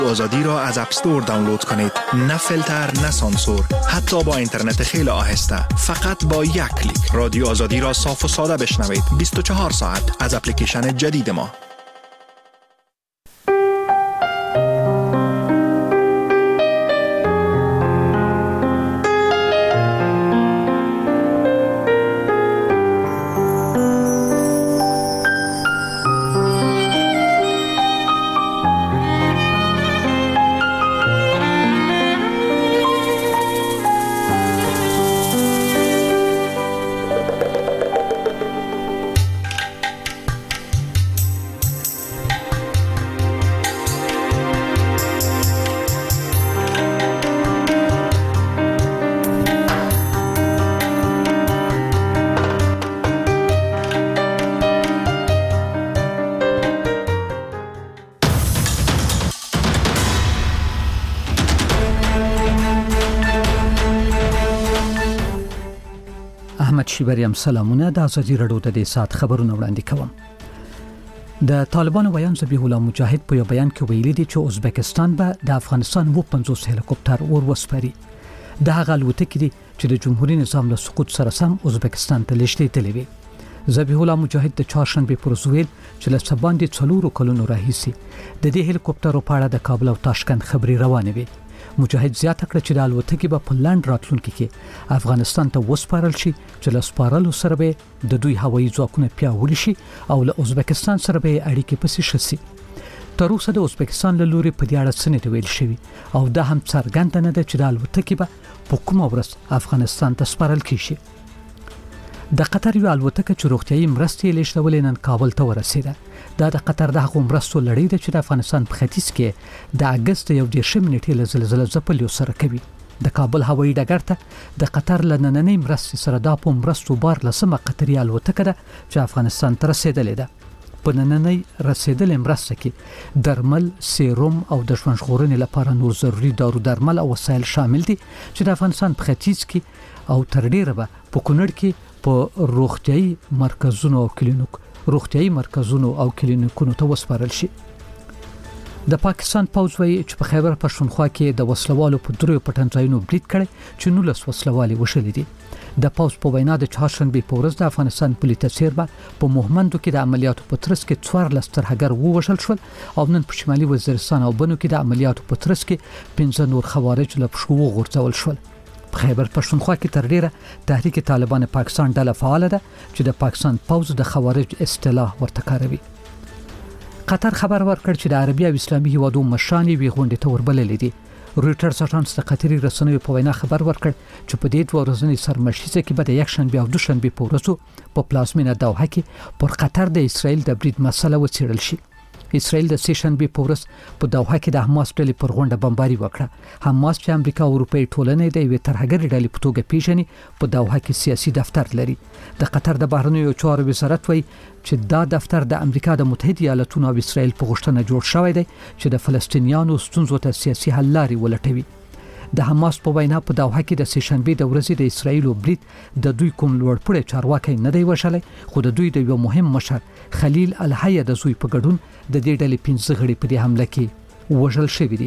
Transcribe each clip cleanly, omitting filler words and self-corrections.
آزادی را از اپ استور دانلود کنید. نه فیلتر، نه سانسور، حتی با اینترنت خیلی آهسته. فقط با یک کلیک رادیو آزادی را صاف و ساده بشنوید. 24 ساعت از اپلیکیشن جدید ما. شیبریم سلامونه. د ازادي رادیو د دې سات خبرونه وړاندې کوم. د طالبانو ویان ذبیح الله مجاهد په یو بیان کې ویلي دي چې ازبکستان به د افغانستان 50 هلیکوپټر اور وسپاري. د هغه الوتکې دي چې د جمهوریت نظام له سقوط سره سم ازبکستان ته لېږدي تللې وي. ذبیح الله مجاهد د چهارشنبه پر ورځ ویل چې له سباندې 4 کلونو راهیسي د دې هلیکوپټرو په اړه د کابل او تاشکند خبري روانه وي. مجاهد زیاته کړه چې د الوتکې په پلان راتلونکي کې افغانستان ته وسپارل شي چې له سپارلو سره به د دوی هوایي ځواکونه پیاوړي شي او له ازبکستان سره به اړیکې پسې شسي. تر اوسه د ازبکستان له لوري په دې اړه څه نه ویل شوی او دا هم څرګنده نه ده چې د الوتکې به په کومه ورځ افغانستان ته سپارل کیږي. د قطر یو الوتکه چې روغتیايي مرستې لیږدولې نن کابل ته ورسېده. دا د قطر د هغو مرستو لړۍ ده چې د افغانستان په ختیځ کې د اگست 11 نیټې له زلزلې ځپل یو سره کوي. د کابل هوایي ډګر ته د قطر له نننۍ مرستې سره د مرستو بار لسمه قطري الوتکه ده چې افغانستان ته رسیدلې ده. په نننۍ رسیدلې مرسته کې درمل، سیروم او د ژوند ژغورنې لپاره نور ضروري دارو درمل او وسایل شامل دي چې د افغانستان په ختیځ کې او تر ډیره به په کونړ کې په روغتيایي مرکزونو او کلینیکونو ته وسپارل شي. د پاکستان پوځ وایي چې په خیبر پښتونخوا کې د وسلوالو په دریو پټنځایونو برید کړي چې 19 وسلوالي وشلې دي. د پوځ په وینا د چهارشنبه په ورځ د افغانستان پولیس تسیر په موهمندو کې د عملیاتو په ترڅ کې 14 ترهګر ووژل شول او نن په شمالي وزیرستان او بنو کې د عملیاتو په ترڅ کې 15 نور خوارج له پښو وغورځول شول. په خیبر پښتونخوا کې تر ډیره تحریک طالبان پاکستان ډله فعال ده چې د پاکستان پوځ د خوارج اصطلاح ورته کاروي. قطر خبر ورکړ چې د عربي او اسلامي هیوادو مشران وی غونډه ته وربللې دي. رويټرز اژانس د قطري رسنیو په وینا خبر ورکړ چې په دې دوه ورځنۍ سرمشیزه کې به د یک شنبه او دوشنبه په ورځو په پلازمینه دوحه کې پر قطر د اسرائیل د برید مسله وڅېړل شي. اسرائیل د سهشنبه په ورځ په دوحه کې د حماس ډلې پر غونډه بمباري وکړه. حماس چې امریکا او اروپای ټولنې د یوې ترهګرې ډلې په توګه پیژني په دوحه کې سیاسي دفتر لري. د قطر د بهرنیو چارو وزارت وایي چې دا دفتر د امریکا د متحده ایالاتونو او اسرائیل په غوښتنه جوړ شوی دی چې د فلسطینیانو ستونزو ته سیاسي حل لارې ولټوي. د حماس په وینا په دوحه کې د سهشنبه د ورځې د اسرائیل برید د دوی کوم لوړپوړی چارواکي نه دی وشلای، خو د دوی د یو مهم مشر خلیل الحیه د زوی په ګډون د دې ډلې 15 غړي په دې حمله کې وژل شوی دي.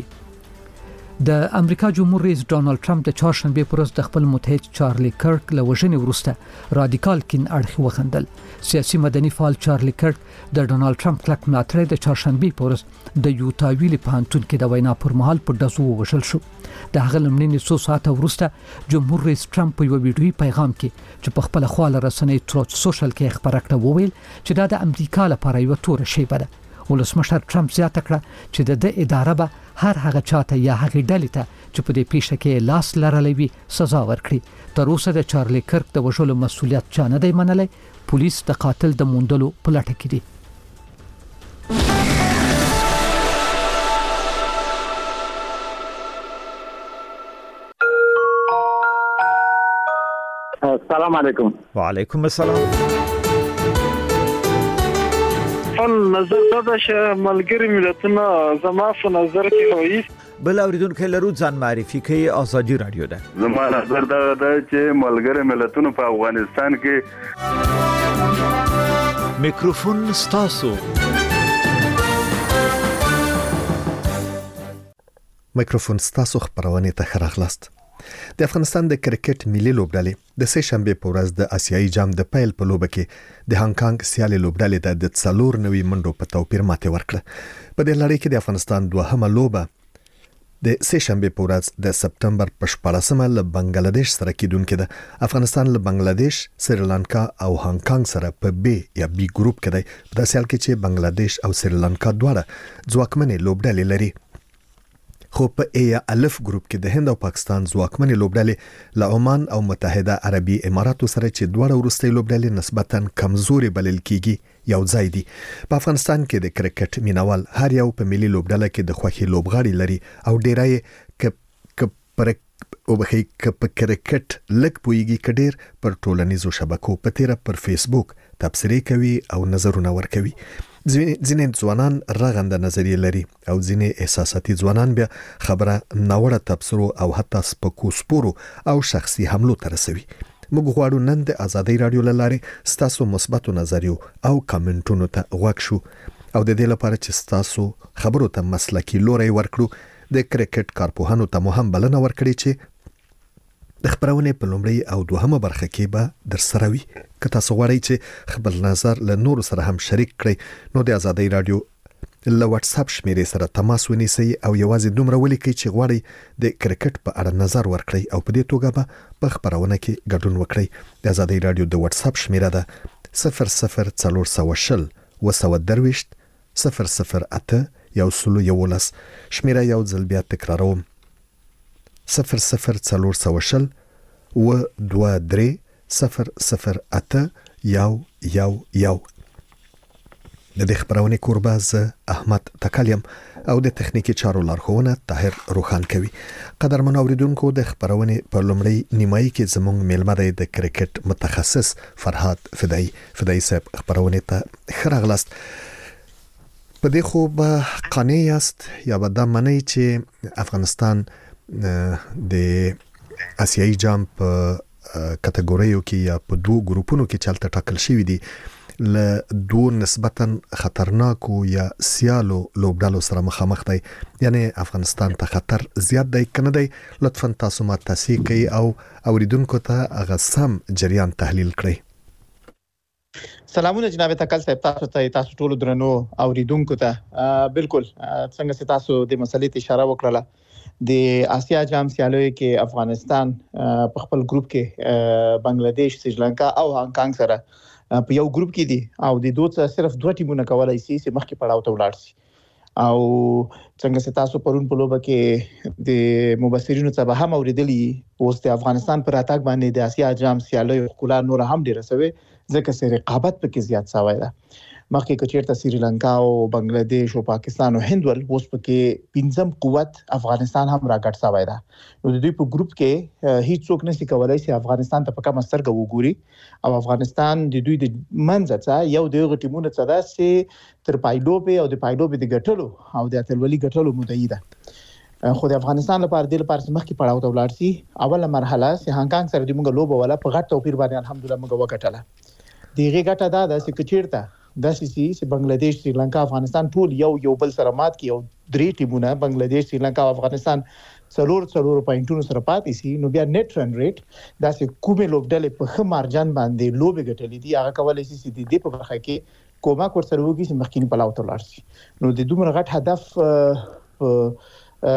د امریکا جمهور رئیس ډانلډ ټرمپ د چهارشنبه پر ورځ د خپل متحد چارلی کرک له وژنې وروسته رادیکال کین اړخ وخندل. سیاسي مدني فعال چارلی کرک د ډانلډ ټرمپ کلک ملاتړی د چهارشنبه پر ورځ د یوتا ویلي پوهنتون کې د وینا پر مهال په دزو وژل شو. د هغه لمړني 100 ساعته وروسته جمهور رئیس ټرمپ په یو ویډیوي پیغام کې چې په خپل خواله رسنۍ تروت سوشل کې خبره کړه وویل چې دا د امریکا لپاره یو تور شی ده. ولسمشر ټرمپ زیاته کړه چې د اداره به هر هغه چاته یا هغه ډلې ته چې په دې پیښه کې لاس لرلی وي سزا ورکړي. تر اوسه د چارلی کرک د وژلو مسؤلیت چا نه دی منلی. پولیس د قاتل د موندلو په لټه کې دي. السلام علیکم. وعلیکم السلام. نظر دا چې ملګری ملتونه زما په نظر کې وایي بل اوریدونکو لرو ځان معرفي کوي. ازادي رادیو ده. زما نظر دا چې ملګری ملتونه په افغانستان کې میکروفون ستاسو. مایکروفون ستاسو خبرونه ته خراغلاست. د افغانستان د کرکټ ملي لوبډلې د سه شنبه په ورځ د آسیایي جام د پیل په لوبه کې د هانګ کانګ سیالي لوبډلې د 4 منډو په توپیر ماته ورکړه. په دې لړۍ کې د افغانستان دوهمه لوبه د سه شنبه په ورځ د سپتمبر په 14مه له بنگلاديش سره کېدونکې ده. افغانستان له بنگلاديش، سریلانکا او هانګ کانګ سره په بي یا بي ګروپ کې دی. په داسې حال کې چې بنگلاديش او سریلانکا دواړه ځواکمنې لوبډلې لري. خو په ای الف ګروپ کې د هند او پاکستان ځواکمنې لوبډلې له عمان او متحده عربي اماراتو سره چې دواړه وروستۍ لوبډلې نسبتاً کمزوري بلل کیږي یو ځای دي. په افغانستان کې د کرکټ مینوال هر یو په ملي لوبډله کې د خوښي لوبغاړي لري او ډیرای په کرکټ لک پویږي کډیر پر ټولنیزو شبکو په تیره پر فیسبوک تبصرې کوي او نظرونه ورکوي. ځینې ځوانان رغنده نظریه لري او ځینې احساساتي ځوانان بیا خبره ناوړه تبصرو او حتی سپکو سپورو او شخصي حملو ته رسوي. موږ غواړو نن د آزادۍ رادیو له لارې ستاسو مثبتو نظریو او کمنټونو ته غوږ شو او د دې لپاره چې ستاسو خبرو ته مسلکي لوری ورکړو د کرکټ کارپوهانو ته مو هم بلنه ورکړي چې د خبرونې په لومړی او دوهمه برخه کې به در سره وي. که تاسو غواړئ چې خپل نظر له نورو سره هم شریک کړئ نو د آزادۍ رادیو له واتس اپ شمیرې سره تماس ونیسئ او یوازې دومره ولیکئ چې غواړئ د کرکټ په اړه نظر ورکړئ او په دې توګه به په خبرونه کې ګډون وکړئ. د آزادۍ رادیو د واتس اپ شمیره ده 00420 222 008 111. شمیره یو ځل بیا تکراروم 00420 222 008 111. د دې خبرونه کوربه ز احمد تکلیم او د تخنیکی چارو لارښوونه طاهر روخان کوي. قدرمن اوریدونکو د خبرونه په لومړی نیمایي کې زموږ میلمه دی د کرکټ متخصص فرهاد فدایی صاحب. خبرونه ته خراغلاست. په دې خو به قانع یاست یا به دا منئ چې افغانستان د آسیایي جام په کټګوریو کې یا په دوه ګروپونو کې چلته ټاکل شوی دي له دوه نسبتاً خطرناکو یا سیالو لوبډالو سره مخامخ دی. یعنی افغانستان ته خطر زیات دی کنه دی؟ لطفاً تاسو ما تصحیح کړئ او اوریدونکو ته هغه سم جریان تحلیل کړئ. سلامونه جناب تکل صاحب، تاسو ټول درنو اوریدونکو ته بالکل څنګه چې تاسو د مسلې ته اشاره وکړه د آسیا جام سیالیو کې افغانستان په خپل ګروپ کې بنگلاديش، سریلانکا او هانګ کانګ سره په یو ګروپ کې دي او د دوه صرف دوه ټیمونه کولای شي چې مخکې پړاو ته ولاړ شي. او څنګه چې تاسو پرون په لوبه کې د مبصرینو څخه هم اوریدلی اوس د افغانستان پر اتاک باندې د آسیا جام سیالیو خلا نور هم ډیر سوي ځکه چې رقابت پکې زیات شوی ده. مخکې کچیرته سریلانکا او بنگلاديش او پاکستان او هند ول اوس پکې پنځم قوت افغانستان هم راګټ شوی ده. نو د دوی په ګروپ کې هیڅ څوک نشي کولای چې افغانستان ته په کومه سترګه وګوري او افغانستان د دوی د منځ څخه یو دغه ټیمونه څخه ده چې تر پایلوبې او د پایلوبې د ګټلو او د اتلولي ګټلو مدعي ده. خو د افغانستان لپاره د مخکې پړاو ته ولاړ شي. اوله مرحله چې هانګ کانګ سره د موږ لوبه ولا په غټ توپیر باندې الحمدلله موږ وګټله. دیغه ګټه ده چې کچیرته د چې بنگلاديش، سریلانکا، افغانستان ټول یو بل سره مات کی او درې ټیمونه بنگلاديش، سریلانکا او افغانستان څلور پوینټونو سره پاتې شي نو بیا نیټ رن ریټ دا چې کومې لوبډلې په خمارجان باندې لوبې ګټلې دي هغه کولای شي چې د دې په برخه کې کومک ورسره وکړي چې مخکینی پلاو ته لاړ شي. نو د دومره غټ هدف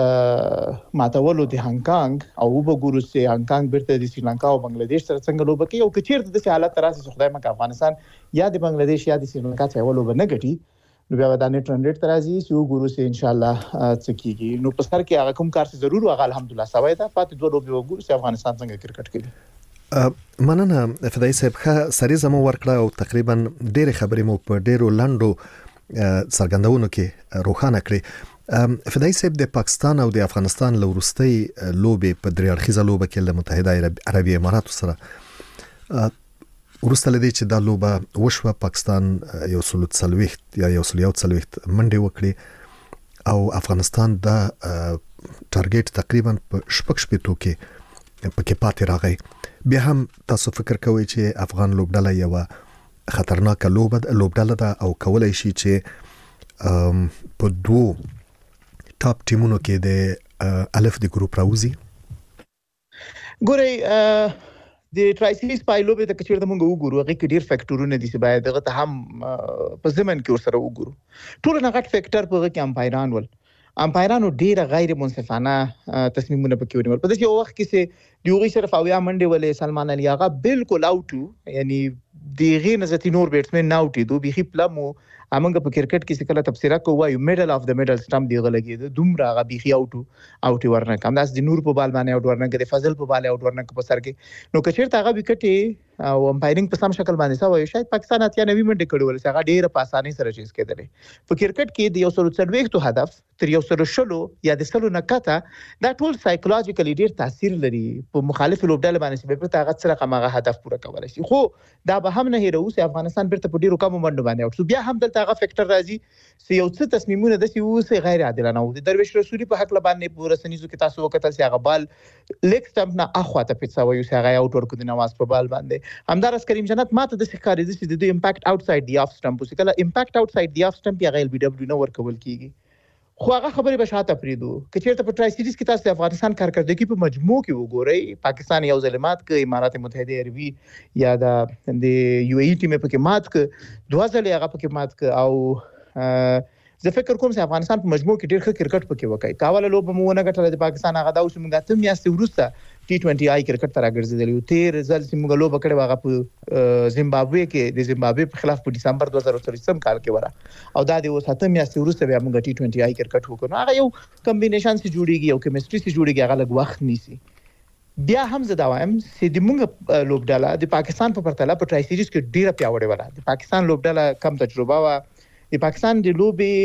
ماتولو د هانګ کانګ او وګورو چې هانګ کانګ بیرته د سریلانکا او بنگلاديش سره څنګه لوبه کوي او کچیرته د حالت راځي چې خدای مکه افغانستان یا د بنگلاديش یا د سریلانکا څخه لوبه نه ګټي نو بیا د نیټ رن ریټ راځي چې وګورو چې ان شاء الله څه کیږي. نو په سر کې هغه کوم کار چې ضرور هغه الحمدلله سوي ده. پاتې دوه لوبې وګورو چې افغانستان څنګه کرکټ کوي. مننه فدای صاحب. ښه سری زمو ورکړه او تقریبا ډېر خبرې مو په ډېرو لنډو څرګندونو کې روښانه کړې. فدای صاحب د پاکستان او د افغانستان لورستۍ لوبې په درې اړخیزه لوبه کې د متحده عربي اماراتو سره ورسته لدی چې دا لوبه وشوه. پاکستان یو 140 یا 140 منډې وکړي او افغانستان دا ټارګټ تقریبا په 6 کې پکې پاتې راغی. بیا هم تاسو فکر کوئ چې افغان لوبډله یو خطرناک لوبډله ده او کولای شي چې په دوه ټاپ ټیمونو کې د الف د ګروپ راوځي؟ ګورئ د ټرایسیریز پایلوب ته کچیر د مونږ وګورو هغه کې ډیر فیکټورونه دي چې باید دغه ته هم په ضمن کې ورسره وګورو. ټول نه غټ فیکټر په هغه کې امپایرانو ډیره غیر منصفانه تصمیمونه پکې ونیول. په دې وخت کې چې دیوغي صرف اویا منډه ولې سلمان علي هغه بالکل اوټو یعنی دیغه نزتی نور بیټسمن ناوټي دو بيخي پلمو امنګ په کرکټ کې څه کله تفسیره کوي میډل اف د میډل سټمپ دیغه لګي دومره هغه بيخي اوټي ورنه کم داس د نور په بال باندې اوټ ورنه کې د فضل په بال اوټ ورنه کې په سر کې نو کچیر هغه وکټي او امپایرینګ په سم شکل باندې سوي شاید پاکستان اتیا 90 منټه کړي ول هغه ډیره په اسانۍ سره چیز کېدل. په کرکټ کې د 140 هدف تر 140 یا د سلو نکته دا ټول سایکولوژیکلی ډیر تاثیر لري په مخالف لوبډل باندې چې په تاغت سره هغه هدف پوره کولای شي. خو دا به هم نه هیرو چې افغانستان بیرته په ډیرو کم منډو باندې اوټ بیا هم دلته هغه فیکټر راځي چې یو څه تصمیمونه د سیوسه غیر عادلانه وو. د درویش رسولي په حق لبانې پوره سنیزو کې تاسو وکړل چې هغه بال لیګ سټمپ نه اخواته پیڅوي چې هغه اوټ ورکو د نواز په بال باندې همدارس کریم جنت ماته د ښکاری دي چې د امپیکټ اوټساید دی اف سټمپ چې کله امپیکټ اوټساید دی اف سټمپ یا غیر بي دبليو نه ورکول کیږي. خو هغه خبره به شاته پریدو کچېرته په ټرای سیریز کې تاسو افغانستان کارکردګي په مجموع کې وګورئ پاکستان یو ظلمات کې امارات متحده عربي یا د یو ای ټیم په کې مات ک دوه ځله هغه په کې مات ک او زه فکر کوم چې افغانستان په مجموع کې ډېر ښه کرکټ پکې وکړي. کاوله لوب مو نه غټل د پاکستان هغه دا اوس موږ ته میاشتې ورسته T20 آی کرکټ تر راګرځیدل یو تیر ځل چې موږ لوب کړو هغه په زیمبابوې کې د زیمبابوې په خلاف په دسمبر 2023 کال کې ورا او دا د وساته میاشتې ورسته بیا موږ T20 آی کرکټ وکړو. هغه یو کمبینیشن سي جوړیږي او کیمستري سي جوړیږي هغه لږ وخت نیسي. بیا هم زه دا وایم چې د موږ لوبډاله د پاکستان په پرتله په ټرای سیریز کې ډیره پیاوړې وره. د پاکستان لوبډاله کم تجربه وا. د پاکستان د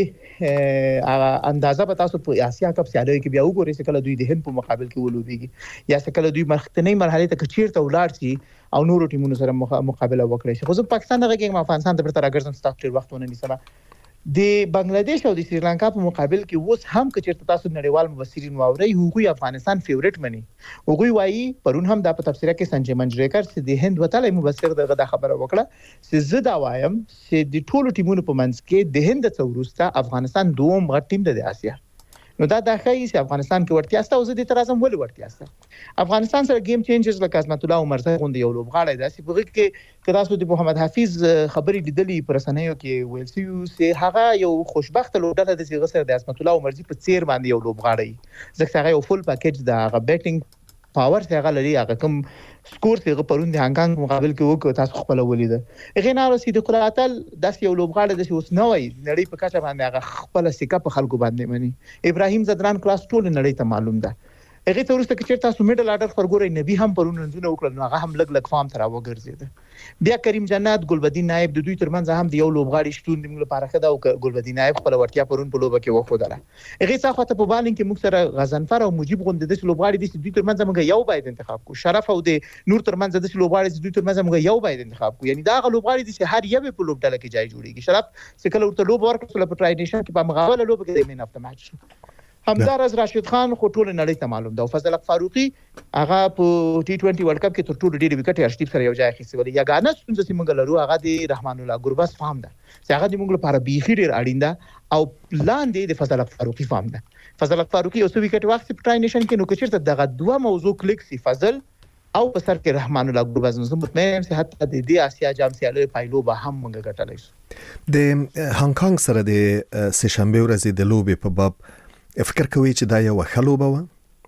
لوبي اندازه به تاسو په آسیا کپ سیالۍ کې بیا وګورئ چې کله دوی د هند په مقابل کې ولوبيږي یا چې کله دوی مخکنی مرحله ته کچیرته ولاړ شي او نورو ټیمونو سره مقابله وکړي شي. خو زه پاکستان دغه کې افغانستان ته پرته راګرځم ستاسو ډیر وخت ونه نیسم. د بنگلاديش او د سریلانکا په مقابل کې اوس هم کچیرته تاسو نړیوال مبصرین واوري هغوی افغانستان فیوریټ مني. هغوی وایي پرون هم د تفسیره کې سنجي منجریکر چې د هند وتلې مبصر دغه خبره وکړه چې زه دا وایم چې د ټولو ټیمونو په منځ کې د هند څورسته افغانستان دوم غټ ټیم د اسیا. نو دا د ښایي چې افغانستان کې ورتیا ست او زه د ترازم ولې ورتیا ست افغانستان سره گیم چینجرز لکه عظمت الله عمرزی غوند یو لوبغاړی داسې په کې کداسو د محمد حفیظ خبرې لیدلې پر سنیو کې ویل چې هغه یو خوشبخت لوبډله د سیغه سره د عظمت الله عمرزی په چیر باندې یو لوبغاړی ځکه هغه یو فول پاکیج د هغه بیټینګ پاور څنګه لري هغه کوم سکور څنګه پرون د هانګ مقابل کې وکړ تاسو خپل ولید غینارو سید قلاتل داس یو لوبغاړی د اوس نوې نړۍ په کچه باندې هغه خپل سکه په خلکو باندې مني. ابراهیم زدران کلاس ټول نړۍ ته معلوم ده. هغه ته ورسته کې تاسو میډل اډر فرګوري نبی هم پرون رنځونه وکړل نو هغه هم لګ فارم تر وګرځید. بیا کریم جنات ګلبدین نائب د دوی ترمنځ هم د یو لوبغاړي شتون د موږ لپاره خدا او ګلبدین نائب خپل ورتیا پرون په لوبه کې وخودله. هغه څخه ته په بالینګ کې موږ سره غزنفر او مجيب غوند د لوبغاړي د دوی ترمنځ موږ یو باید انتخاب کو. شرف او د نور ترمنځ د لوبغاړي د دوی ترمنځ موږ یو باید انتخاب کو. یعنی دا غ لوبغاړي د هر یو په لوبډله کې ځای جوړیږي. شرف څکل ورته لوب ورکړل په ټرای نیشن کې په مغاوله لوبه کې د مین اف د میچ شو. همدار از راشد خان خو ټول نړۍ ته معلوم ده. فضل حق فاروقي هغه په T20 ورلد کپ کې تر ټولو ډېر وکټ ارشټیپ سره یو ځای اخیستی ولې یګانه څنګه چې موږ لرو هغه د رحمان الله ګرباس فارم ده چې هغه د موږ لپاره بيخي ډېر اړین ده او لاندې د فضل حق فاروقي فارم ده. فضل حق فاروقي اوس وکټ وخت په ټرای نیشن کې نو کچرته دغه دوه موضوع کلیک سي فضل او په سر کې رحمان الله ګرباس نو مطمئن یم چې حتی د دې آسیا جام سیالۍ پایلو به هم موږ ګټلای شو. د هانګ کانګ سره د سه شنبه ورځې د لوبې په باب فکر کوي چې دا یو خلوبه و.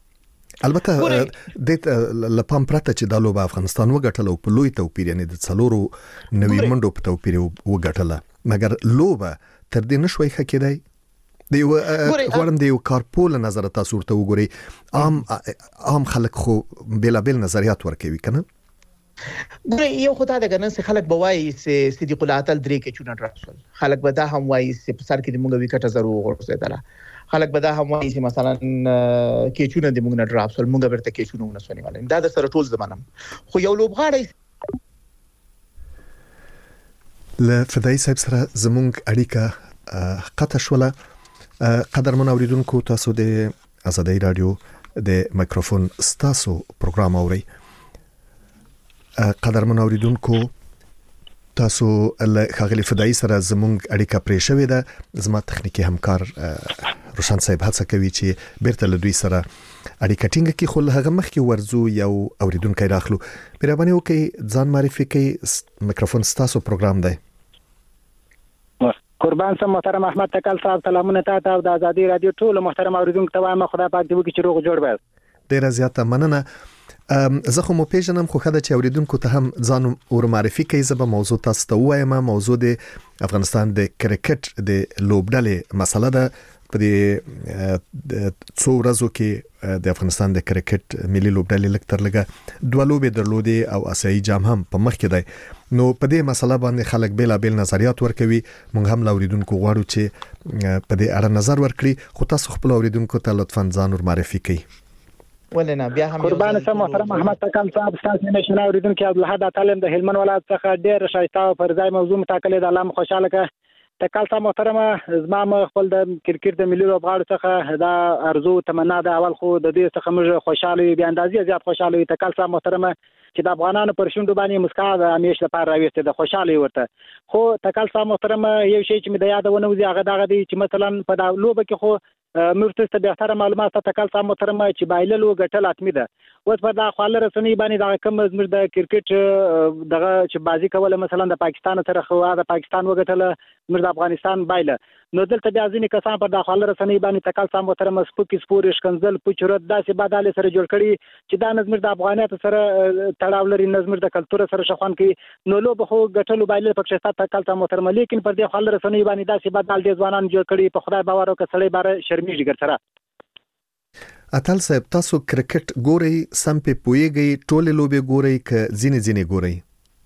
البته د لپام پرته چې د لوب افغانستان وګټل او په لوی توپیر یعنی د څلورو نوې منډو په توپیر وګټله مګر لوبه تر دې نشوي خکېدای. د یو غواړم د یو کارپول نظر تاسو ورته وګورئ عام خلک خو بلابل نظریات ورکوي کنه. ګورې یو خدای د ګنن سه خلک بوایي چې صدیق العطل درې کې چونه ډراسل خلک به دا هم وایي چې په سر کې د مونږ وکټه ضرور ورسېدله. خلک به دا هم وایي چې مثلا کېچونه د مونږ نه ډراسل مونږ ورته کېچونه ونسونی ولې دا د سره ټول زمانم خو یو لوبغاړی له فدای صاحب سره زمونږ اړیکه قطع شوله. قدرمن اوریدونکو تاسو د آزادۍ رادیو د مایکروفون ستاسو پروګرام اورئ. قدرمن اوریدونکو تاسو له خاغلی فدایي سره زمونږ اړیکه پرې شوې ده. زما تخنیکی همکار روشن صاحب هڅه کوي چې بیرته له دوی سره اړیکه ټینګه کړي، خو له هغه مخکې ورزو یو اوریدونکی راخلو. مهرباني وکړئ ځان معرفي کړئ، میکروفون ستاسو پروګرام دی. قربان سم محترم احمد تکل صاحب، سلامونه تاسو او د ازادي رادیو ټول محترم اوریدونکو ته وایم خدای پاک دې وکړي چې روغ جوړ وي. ډیره زیاته مننه. زه خو مو پیژنم، خو خدای چې اوریدونکو ته هم ځان ور معرفي کوي. زه به موضوع تاسو ته وایم. موضوع د افغانستان د کرکټ د لوبډلې مسله ده. په دې څو ورځو کې د افغانستان د کرکټ ملي لوبډلې لکتر لګه دوه لوبې درلودې او آسیایي جام هم په مخ کې دی. نو په دې مسله باندې خلک بیل نظریات ورکوي. موږ هم اوریدونکو غواړو چې په دې اړه نظر ورکړي، خو تاسو خپل اوریدونکو ته لطفاً ځان ور معرفي کړئ. ولنه بیا هم قربان سم محترم احمد تکل صاحب، تاسو نشنا اوریدونکو عبدالحد تعلم د هلمند ولایت څخه ډیر شایسته او پر ځای موضوع متکلې د الله خوشاله کا تکل صاحب محترمه. زما خپل د کرکټ د ملي لوبغاړو څخه دا ارزو تمنا ده. اول خو د دې څخه موږ خوشاله یو، بیا اندازې زیات خوشاله یو. تکل صاحب محترمه چې د افغانانو پر شونډو باندې مسکا د همیش لپاره راويسته د خوشاله ورته. خو تکل صاحب محترمه یو شی چې مې د یادونه وزي هغه دغه دی چې مثلا په دا لوبه کې خو مرتضی ته بهتره معلومات تکل صاحب محترمه چې بایللو ګټل اتمی ده. اوس پر دا خاله رسنۍ باندې دا کوم زموږ د کرکټ دغه چې بازی کوله مثلا د پاکستان سره خو د پاکستان وګټل زموږ د افغانستان بایله. نو دلته بیا ځینې کسان پر دا خاله رسنۍ باندې تکل صاحب محترمه سپوکي سپورش کنزل پوچرت داسې بداله سره جوړ کړي چې دا نظم د افغانیت سره تړاو لري، نظم د کلتور سره شخوان کې. نو لوب خو ګټلو بایله پکې ستا تکل صاحب محترمه، لیکن پر دې خاله رسنۍ باندې داسې بدال دي ځوانان جوړ کړي. په خدای باور وکړه سړی بار شرمېږي ګرځره. اتل صاحب تاسو کرکټ ګورئ، سم په پويږي، ټوله لوبې ګورئ ک ځینې ګورئ؟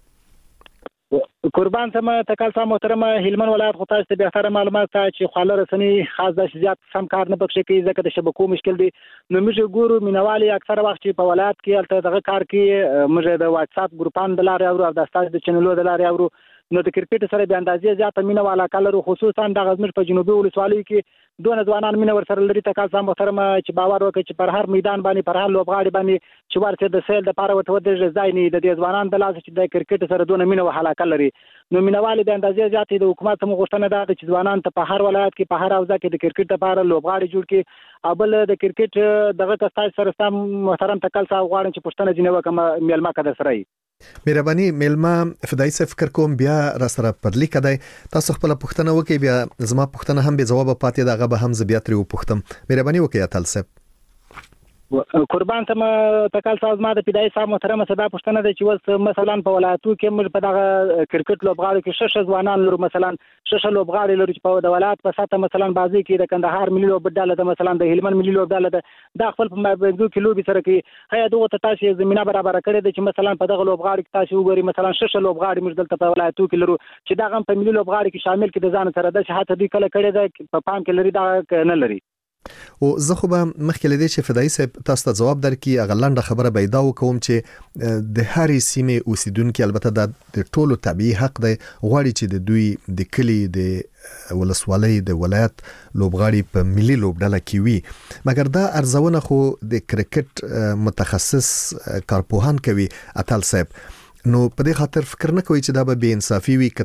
قربان سم تکل صاحب محترمه، هلمند ولایت خو تاسو ته به اختر معلومات چې خاله رسنۍ خاص د زیات سم کار نه پکې کوي ځکه د شبکو مشکل دي. نو موږ ګورو مینوالي اکثر وخت چې په ولایت کې الته دغه کار کوي، موږ د واتس اپ ګروپان د لارې اورو او د استاد د چینلو د لارې اورو. نو د کرکټ سره به اندازې زیات مینه والا کلرو، خصوصا د غزمر په جنوبي ولسوالۍ کې دونه ځوانان مینه ور سره لري. تکل صاحب محترمه چې باور وکړي چې پر هر میدان باندې پر هر لوبغاړي باندې چې ورته د سیل د پاره وته د ځای نه د دې ځوانان د لاس چې د کرکټ سره دونه مینه وهاله کلري. نو مینوالي د اندازې زیات د حکومت هم غوښتنه ده چې ځوانان ته په هر ولایت کې په هر اوزه کې د کرکټ لپاره لوبغاړي جوړ کړي. او بل د کرکټ دغه تاسو سره سم محترم تکل صاحب غواړم چې پښتنه جنوه کوم میلمه کده سره مهرباني میلمه فدایي صاحب فکر کوم بیا را سره پر لیک دی. تاسو خپل پښتنه وکي، بیا زما پښتنه هم به جواب پاتې دغه به هم زبیات لري پښتم. مهرباني وکي اتل صاحب. قربان ته تکل صاحب ما د فدایي صاحب محترمه صدا پښتنه ده چې وس مثلا په ولایتو کې موږ په دغه کرکټ لوبغاړو کې شش ځوانان لرو، مثلا شش لوبغاړي لرو چې په د ولایت په ساته مثلا بازي کې د کندهار ملي لوبډاله ده، مثلا د هلمند ملي لوبډاله ده، دا خپل په مابينځو کې لوبي سره کې هيا دغه تاسو زمينه برابر کړی ده چې مثلا په دغه لوبغاړي کې تاسو وګورئ مثلا شش لوبغاړي موږ دلته په ولایتو کې لرو چې دا هم په ملي لوبغاړي کې شامل کې د ځان سره د شهادت دې کله کړی ده په پام کې لري دا نه لري. او زه خو به مخکې لدی چې فدایي صاحب تاسو ته جواب درکې اغلنده خبره پیدا وکوم چې د هرې سیمې اوسیدونکو البته د ټولو طبيعي حق دی غواړي چې د دوی د کلی د ولسوالۍ د ولایت لوبغاړي په ملي لوبډله کې وي، مګر دا ارزونه خو د کرکټ متخصص کارپوهان کوي اتل صاحب. نو په دې خاطر فکر نه کوي چې دا به بې انصافي وي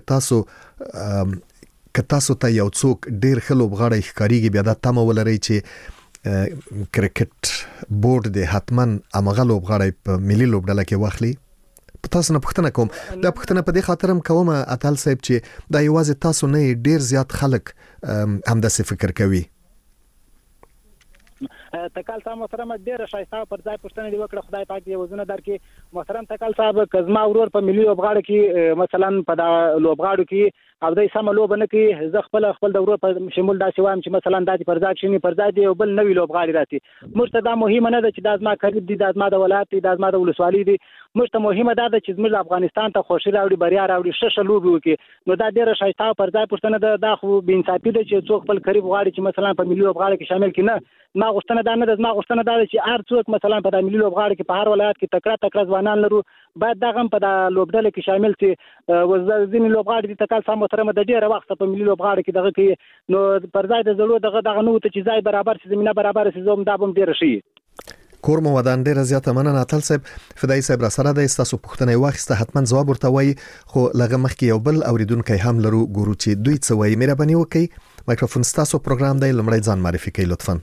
که تاسو ته یو څوک ډیر ښه لوبغاړی ښکاریږي بیا دا تمه ولرئ چې کرکټ بورډ د حتمن امغه لوبغاړی په ملي لوبډله کې واخلي. په تاسو نه پوښتنه کوم، دا پوښتنه په دې خاطر هم کوم اتل صاحب چې دا یوازې تاسو نه ډیر زیات خلک همداسې فکر کوي. تکل صاحب محترم ډیر شایسته پر ځای پښتنه دی وکړه، خدای پاک دې وزونه درکې. محترم تکل صاحب کزما ورور په ملي لوبغاړو کې مثلا په دا لوبغاړو کې او دای سم لوب نه کوي، زه خپل د ورور په شمول داسې وایم چې مثلا د پر ځای شنی پر ځای دی یو بل نوی لوبغاړي راځي. مرته دا مهمه نه ده چې د ازما کړی دي، د ازما د ولایت دي، د ازما د ولسوالۍ دي. مرته مهمه ده چې زموږ افغانستان ته خوشی راوړي، بریا راوړي، شش لوبي وکي. نو دا ډیره شایسته پر ځای پښتنه ده. دا خو بې انصافي ده چې څوک خپل قریب غواړي چې مثلا په ملي لوبغاړو کې شامل کړي. نه ما غوښتنه ده، نه ده ما غوښتنه ده چې هر څوک مثلا په د ملي لوبغاړو کې په هر ولایت کې تکړه ځوانان لرو باید دا هم په د لوبډله کې شامل شي. ځینې لوبغاړي د تکل صاحب محترمه د ډیره وخت په ملي لوبغاړو کې دغه کې نو پر ځای د زړو دغه نو ته چې ځای برابر شي، زمينه برابر شي، زوم دا بم ډیر شي. کور مو ودان ډیر زیاته مننه اتل صاحب. فدای صاحب را سره د تاسو پوښتنه واخیسته حتما جواب ورته وای خو لغه مخکې یو بل اوریدونکو هم لرو ګورو چې دوی څه وایي. مهرباني وکړئ مایکروفون تاسو پروګرام دی لمړی ځان معرفي کړئ لطفا.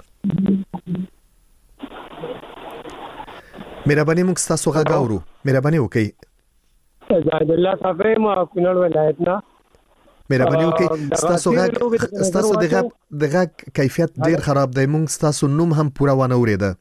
مهرباني موږ تاسو غاورو. مهرباني وکړئ. زاهد الله صاحب ما کونړ ولایت نه. مهرباني وکړئ تاسو دغه کیفیت ډیر خراب دی. موږ تاسو نوم هم پورا ونه اوریده.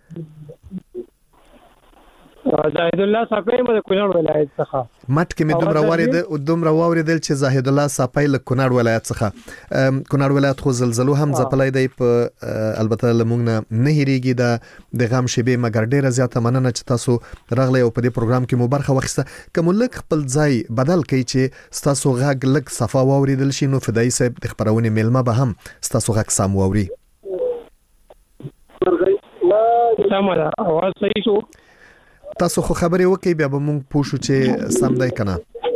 زاهد الله صاحب ما کونړ ولایت څخه مټ کې مې دومره واوریدل چې زاهد الله صاحب له کونړ ولایت څخه. کونړ ولایت خو زلزلو هم ځپلای دی په البته لمونږ نه هریږي د غم شیبه مګر ډیره زیاته مننه چې تاسو راغلی او په دې پروګرام کې مو برخه واخیسته. کوم لک خپل ځای بدل کړي چې تاسو غږ لک صفا واوریدل شي نو فدای صاحب د خبرونه میلمه به هم تاسو غږ سم واوري. سمه اواز صحیح شو. تاسو خو خبرې وکي بیا به مونږ پوښو چې سم دی کنه.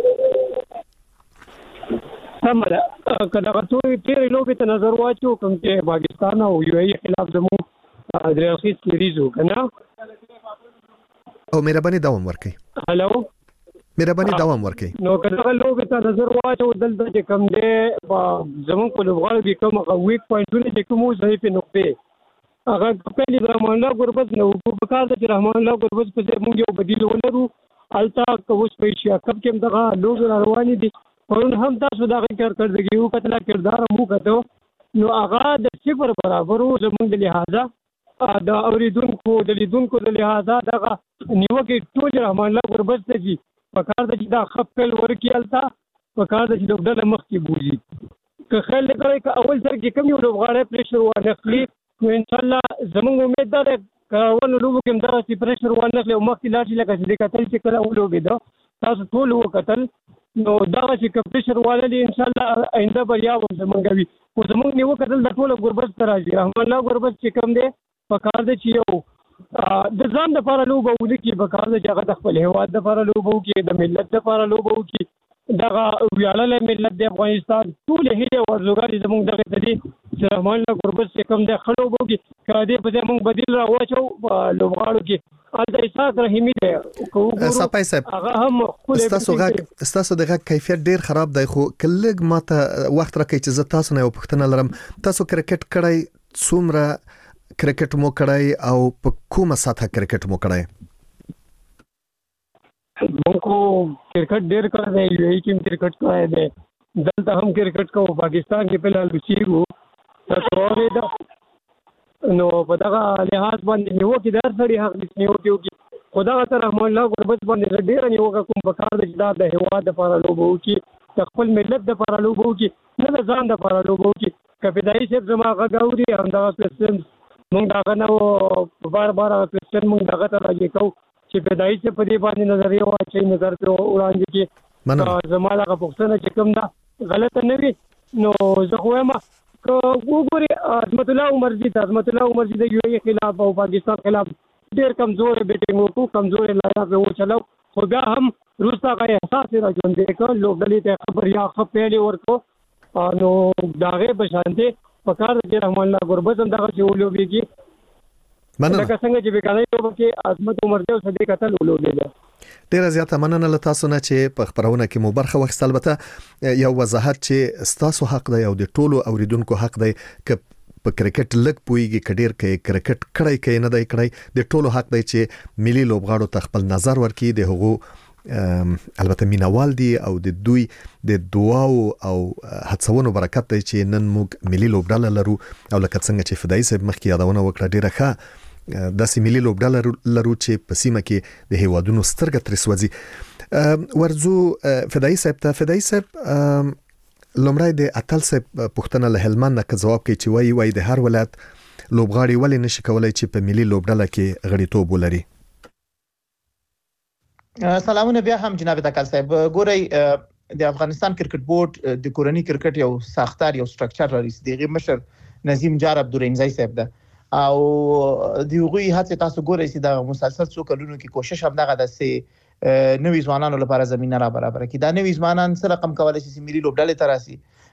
سم ده کله غوښتو تیرې لوبې ته نظر واچو کوم چې پاکستان او یو ای خلاف زمو درېخي سیریزو کنه. او مهرباني دوام ورکړئ. هالو مهرباني دوام ورکړئ. نو کله لوبې ته نظر واچو دلته چې کوم دی زمو په لوبغاړو کې کوم ویک پوینټونه چې کوم ضعیف نقطې هغه کله رحمان الله غربت نو په کار د رحمان الله غربت په ځای موږ یو بدیل ولرو. التا کوس په ایشیا کپ کې دغه لوګ رواني دي پرون هم تاسو دغه کارکړدګي یو کتل کردار مو کته نو هغه د صفر برابر زموږ د لحاظه د اوریدونکو د لیدونکو د لحاظه دغه نیوکه ټول رحمان الله غربت ته دي په کار د دا خپل ورکی التا په کار د ډوډل مخ کې بوزي که خل لري که اول سر کې کم یو لوغاړه پریشر ونخلي نو ان شاء الله زموږ امید ده کاول لوبو کې دا چې پریشر ونخلي او مخ کې لاړ لکه چې کتل چې کله ولوبې ده تاسو ټول وکتل نو دا چې پریشر والي ان شاء الله آینده بریا و زمونږ وي او زمونږ نیو کتل د ټول غربت تر راځي رحمان الله غربت چې کم دی په کار دی چې یو د ځان د لپاره لوبو ولکې په کار دی چې هغه د خپل هیواد د لپاره لوبو کې د ملت د لپاره لوبو کې دغه ویاړل ملت د افغانستان ټول هیله ورزګاری زموږ دغه تدي چې رحمان الله غربت چې کم د خلوبو کې کړه په دې موږ بدیل راوچو لوبغاړو کې الته اساس رحیمی دی صاحب هغه هم تاسو دغه کیفیت ډیر خراب دی خو کلهګ ماته وخت راکې چې زه تاسو نه یو پوښتنه لرم. تاسو کرکټ کړای څومره کرکټ مو کړای او په کومه ساته کرکټ مو کړای؟ مونږ کرکټ ډیر کړی دی یو ټیم کرکټ کړی دی دلته هم کرکټ کوو پاکستان کې په لال وسیګو تاسو دا نو په دغه لحاظ باندې نیو کې در سړي حق دې نیو کې خدا تر رحمان الله غربت باندې ډیر نیو کوم په کار د هیواد لپاره لوبو کې د خپل ملت لپاره لوبو کې نه د ځان لپاره لوبو کې کپیدای شپ زما غاوري هم دا پرسن مونږ دا نه بار پرسن مونږ دغه ته راځي کو چې پیدایي څخه په دې باندې نظریه واچي نظر په وړاندې کې زما دغه پوښتنه چې کوم دا غلط نه وي نو زه خو ما وګوري عظمت الله عمر زی د یو ای خلاف او پاکستان خلاف ډیر کمزور بیټینګ وکړو کمزور لایق وو چلو خو بیا هم روسا غي احساس راځون دي که لوګلې ته خبر یا خپلې ورکو نو داغه بشانته پکار د رحمان الله غربت دغه چولوږي کې مننه لکه څنګه چې وکړای یو کې عظمت عمر دی او صدیق قتل ولولې ډیر زیاته مننه له تاسو نه چې په خبرونه کې مو برخه واخیستل. البته یو وضاحت چې تاسو حق دی او د ټولو اوریدونکو حق دی ک په کرکټ لګ پويږي کډیر کې کرکټ کړای کې نه دی کړای د ټولو حق دی چې ملي لوبغاړو ته خپل نظر ورکړي د هغو البته مینوال دي او د دوی د دعاو او هڅونو برکت دی چې نن موږ ملي لوبډاله لرو او لکه څنګه چې فدای صاحب مخکې یادونه وکړه ډیره ښه د سیملي لوبډاله لرو چې په سیمه کې د هیوادونو سترګه ترسوځي. ورزو فدای صاحب لومړی د اتل صاحب پوښتنه له هلمند نه جواب کوي چې وایي د هر ولایت لوبغاړي ولې نشي کولای چې په ملي لوبډاله کې غړیتوب ولري؟ سلامونه بیا هم جناب اتل صاحب. ګورئ د افغانستان کرکټ بورډ د کورنۍ کرکټ یو ساختار یو سټرکچر لري دغه مشر نظیم جار عبدالرحیمزی صاحب ده او دیوغي هڅه تاسو ګورئ چې د مسلسل څو کلونو کې کوشش هم دغه د سه نوې ځوانانو لپاره زمينه را برابر کړي. دا نوې ځوانان سره رقم کولای شي ملي لوبډاله تراسي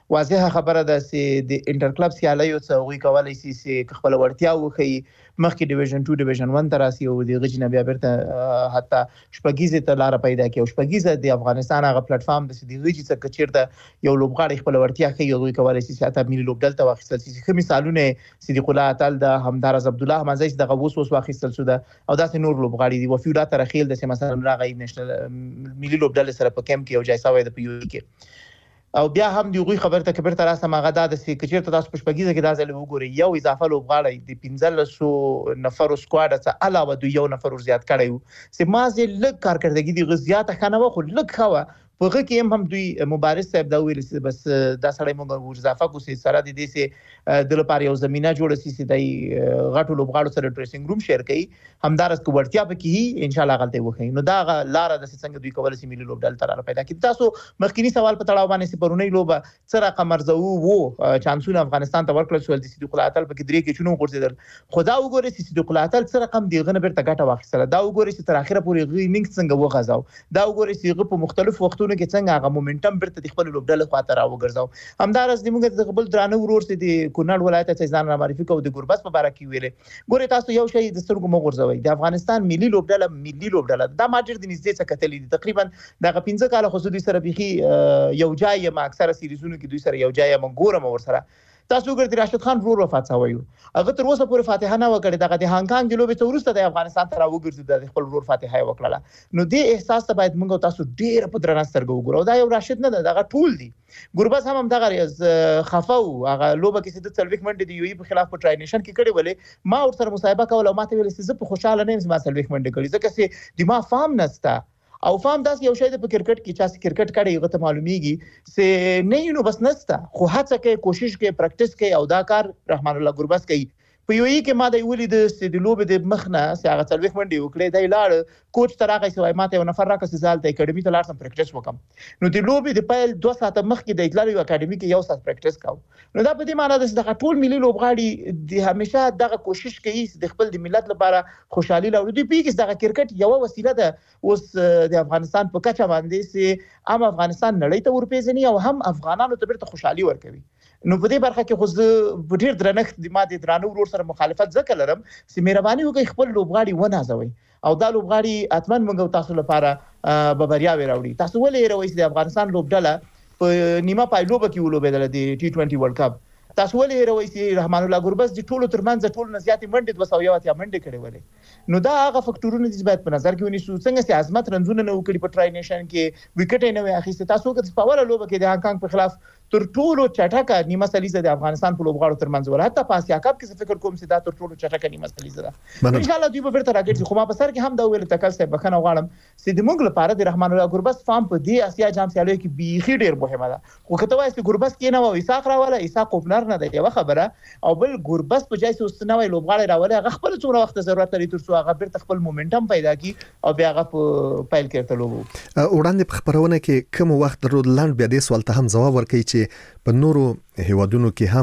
واضحه خبره ده چې د انټر کلب سیالیو څخه وی کولای شي چې خپل ورتیا وکړي مخکې ډیویژن 2 ډیویژن 1 ته راسي او د غجنه بیا بیرته حتی شپږیزه ته لار پیدا کوي او شپږیزه د افغانستان هغه پلیټ فارم د سیدي غجی څخه چیرته یو لوبغاړي خپل ورتیا کوي او کولای شي چې حتی ملي لوبډل ته واخیستل شي خو مثالونه صدیق الله تعالی د همدارز عبد الله منځي د غووس واخیستل شو ده او داسې نور لوبغاړي دي وفیودا ترخیل د مثلا راغی نېشنل ملي لوبډل سره په کیمپ کې او جایزه وای د پیو کې او بیا هم دی غوي خبر ته کبر تر اسه ماغه د سکچر ته تاسو پښپګیزه کې دا ځل وګوري یو اضافه لوبغاړي د 1500 نفر سکواډ څخه علاوه د یو نفر زیات کړي سي مازه لږ کارکړدګي دی غزيات خنه خو لږ خوا پغه کې هم دوی مبارز صاحب دا ویل چې بس دا سړی موږ اضافه کوسي سره د دې سي د لپاره یو زمينه جوړ سي چې دای غټو لوبغاړو سره ډریسینګ روم شیر کړي همدارس کو ورتیا پکې ان شاء الله غلطي وکړي نو دا لار د څنګه دوی کول سي ملي لوبډل تر پیدا کړي تاسو مخکینی سوال په تړاو باندې سي پرونی لوبه سره قمرزو وو چانسونه افغانستان ته ورکړل شو د صدیق الله تعالی په درې کې چونو ورسېدل خدا وګوري چې صدیق الله تعالی سره کم دیغه بیرته ګټه واخیستله دا وګوري چې تر اخره پورې غي نینګ څنګه وغځاو دا وګوري چې په مختلف وختونو کې څنګه هغه مومنټم برته د خپل لوبډل خاطر او ګرځاو همدارس د موږ د خپل درانه ورور سي د کونړ ولایت ته ځان را معرفي کو د ګوربس په اړه کې ویلې ګوري تاسو یو شی د سترګو مغورځوي د افغانستان ملي لوبډل دا ماجر د نږدې څخه کتلې تقریبا دغه 15 کال خو دوی سره بيخي یو ځای ما اکثره سیریزونو کې دوی سره یو ځای ما ګورم ور سره تاسو ګورئ راشد خان ورور وفات شوی هغه تر اوسه پورې فاتحه نه وکړي دغه د هانګ کانګ د لوبې ته ورسته د افغانستان ته راوګرځي د خپل ورور فاتحه وکړه نو دې احساس ته باید موږ تاسو ډیر په درنه سترګو وګورو دا یو راشد نه دغه ټول دي ګورباز هم دغه خفاو هغه لوبه کې د سلويک منډي د یوې په خلاف په ټراینیشن کې کړي ولې ما ور سره مصاحبه کوله ما ته ویل چې زه په خوشاله نه یم ما سلويک منډي کړي ځکه چې د ما فهم نستا او فهم داس یو شی د کرکټ کې چې کرکټ کړي هغه ته معلومیږي چې نه نو بس نستا خو هڅه کوي کوشش کوي پریکټیس کوي او دا کار رحمان الله ګورباز کوي په یو کې ما د ولید د لوبې د مخنه سیاغه څلويخ منډي وکړي دای لاړ کوچ تراغه سوای ماته یو نفر راکې زال ته اکیډمي ته لاړم پریکټیس وکم نو د لوبې د پایل 2 ساعت مخکې د اطلاع یو اکیډمي کې یو ساعت پریکټیس کاو نو دا په دې معنی ده چې د ټول ملي لوبغاړي د همیشه دغه کوشش کوي د خپل د ملت لپاره خوشحالي لري دوی پیګس دغه کرکټ یو وسیله ده اوس د افغانستان په کچه باندې چې عام افغانستان نړۍ ته ورپېژني او هم افغانانو ته بیرته خوشحالي ورکوي نو په دې برخه کې خو زه ډیر درنښت د ماده درانه ورور سره مخالفت ځکه لرم چې مهرباني وکړئ خپل لوبغاړي ونازوي او دا لوبغاړي اتمن موږ تاسو لپاره به بریا وراوړي تاسو ولې رويس د افغانستان لوبډله په نیمه پایلوبه کې ولوبېدل د ټي 20 ورلد کپ تاسو ولې رويس رحمان الله ګوربز د ټولو ترمنځ ټولو نزياتي منډه 201 منډه کړې ولې نو دا هغه فکټورونه دي چې باید په نظر کې ونیسو څنګه چې عظمت رنزونه نه وکړي په ټراینیشن کې وکټ نه وي اخیسته تاسو که په اوله لوبه کې د هانګ کانګ په خلاف تر ټولو چټکه نیمه سلیزه د افغانستان په لوبغاړو ترمنځ ولا حتی په اسیا کپ کې فکر کوم چې دا تر ټولو چټکه نیمه سلیزه ده ان شاء الله دوی به ورته راګرځي خو ما په سر کې هم دا ویل تکل څه بخنه غواړم چې د موږ لپاره د رحمان الله ګوربز فارم په دې اسیا جام سیالیو کې بيخي ډیر مهمه ده خو کته وایي چې ګوربز کې نه و اساق راواله اساق اوپنر نه دی یو خبره او بل ګوربز په ځای چې نوې لوبغاړي راواله هغه خپل څومره وخت ضرورت لري تر څو هغه بیرته خپل مومنټم پیدا کړي او بیا هغه په پایل کې ته لوبو وړاندې په خبرونه کې کوم وخت درود لاند بیا دې سوال ته هم جواب ورکړي چې په نورو هیوادونو کې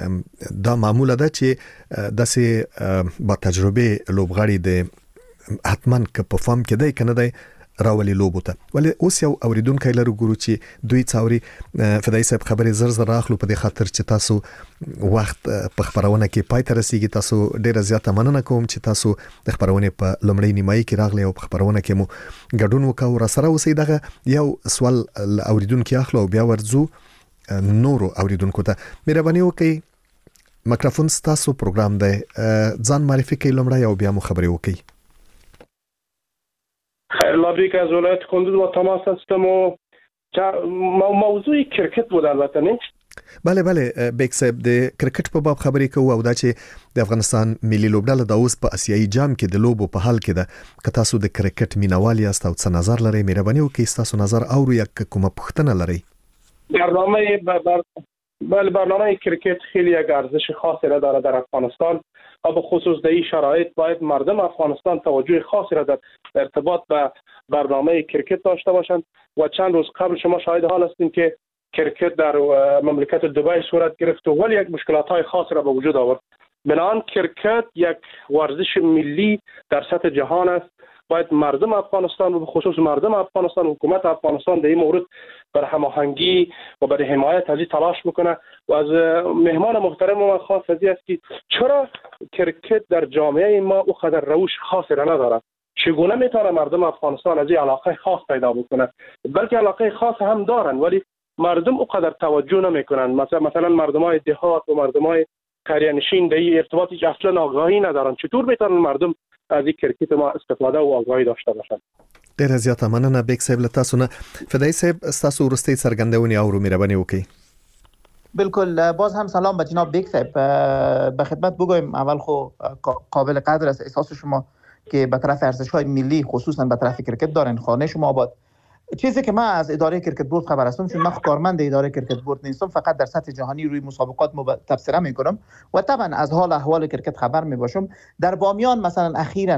هم دا معموله ده چې داسې با تجربه لوبغاړي د حتمن که په فارم کې دی کنه دی راولي لوبو ته ولې اوس یو اوریدونکو لرو ګورو چې دوی څاوري فدای صاحب خبرې زر راخلو په دې خاطر چې تاسو وخت په خبرونه کې پای ته رسیدي تاسو ډیره زیاته مننه کوم چې تاسو د خبرونه په لمړی نیمایي کې راغلی او په خبرونه کې مو ګډون وکاو را سره اوسې دغه یو سوال اوریدونکو اخلو بیا ورځو نورو اوریدونکو ته مهرباني وکړئ میکروفون ستاسو پروګرام دی ځان معرفي کړئ لمړی او بیا مو خبرې وکړئ لابریک از ولایت کندوز با تماس هستم و موضوع کرکت بود البته نه بله بیگ صاحب د کرکټ په باب خبرې کوو او دا چې د افغانستان ملي لوبډله د اوس په اسیایي جام کې د لوبو په حال کې ده که تاسو د کرکټ مینوال یاست او څه نظر لرئ مهرباني وکړئ تاسو نظر اورو یا کومه پوښتنه لرئ برنامه کرکت خیلی یک ارزش خاصی را دارد در افغانستان و به خصوص در این شرایط باید مردم افغانستان توجه خاصی را در ارتباط به برنامه کرکت داشته باشند و چند روز قبل شما شاهد حال هستیم که کرکت در مملکت دبی صورت گرفت و ولی یک مشکلات های خاصی را به وجود آورد. بنابراین کرکت یک ورزش ملی در سطح جهان است باید مردم افغانستان و به خصوص مردم افغانستان، حکومت افغانستان در این مورد بر هماهنگی و برای حمایت از این تلاش بکنه. و از مهمان محترم ما خواست از این است که چرا کرکت در جامعه ما او قدر روش خاصی را نداره؟ چگونه میتونه مردم افغانستان از این علاقه خاص پیدا بکنه؟ بلکه علاقه خاص هم دارن ولی مردم او قدر توجه نمیکنن. مثلا مردمای دهات و مردمای قریه نشین در این ارتباط هیچ اصلا آگاهی ندارن. چطور میتونن مردم از این کرکت ما استفاده و آگاهی داشته باشن؟ ډیره زیاته مننه بیگ صاحب له تاسو نه. فدای صاحب تاسو ورستي څرګندونې او مهرباني وکړئ. بالکل. باز هم سلام به جناب بیگ صاحب. به خدمت بگویم اول خو قابل قدر است احساس شما که به طرف ارزش‌های ملی خصوصا به طرف کرکت دارن. خانه شما آباد. چیزی که من از اداره کرکت بورد خبر هستم، چون من کارمند اداره کرکت بورد نیستم، فقط در سطح جهانی روی مسابقات تبصره میکنم و طبعا از حال احوال کرکت خبر میباشم. در بامیان مثلا اخیراً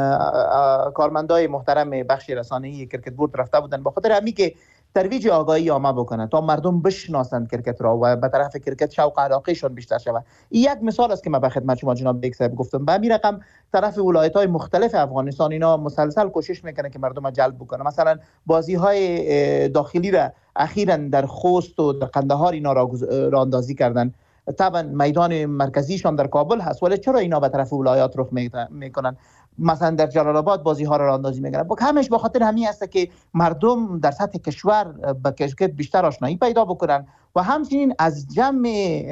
کارمندای محترم بخش رسانه‌ای کرکت بورد رفته بودن به خاطر همین که ترویج آگاهی عامه بکنن تا مردم بشناسند کرکت را و به طرف کرکت شوق علاقهشون بیشتر شود. این یک مثال است که من به خدمت شما جناب بیگ صاحب گفتم. به همین رقم طرف ولایت‌های مختلف افغانستان اینا مسلسل کوشش میکنه که مردم را جلب بکنه. مثلا بازی‌های داخلی را اخیراً در خوست و در قندهار اینا را اندازی کردن. طبعا میدان مرکزیشان در کابل هست ولی چرا اینا به طرف ولایات رخ میکنن؟ مثلا در جلال آباد بازی ها را اندازی میکنن. همش به خاطر همین است که مردم در سطح کشور با کرکت بیشتر آشنایی پیدا بکنن و همچنین از جمع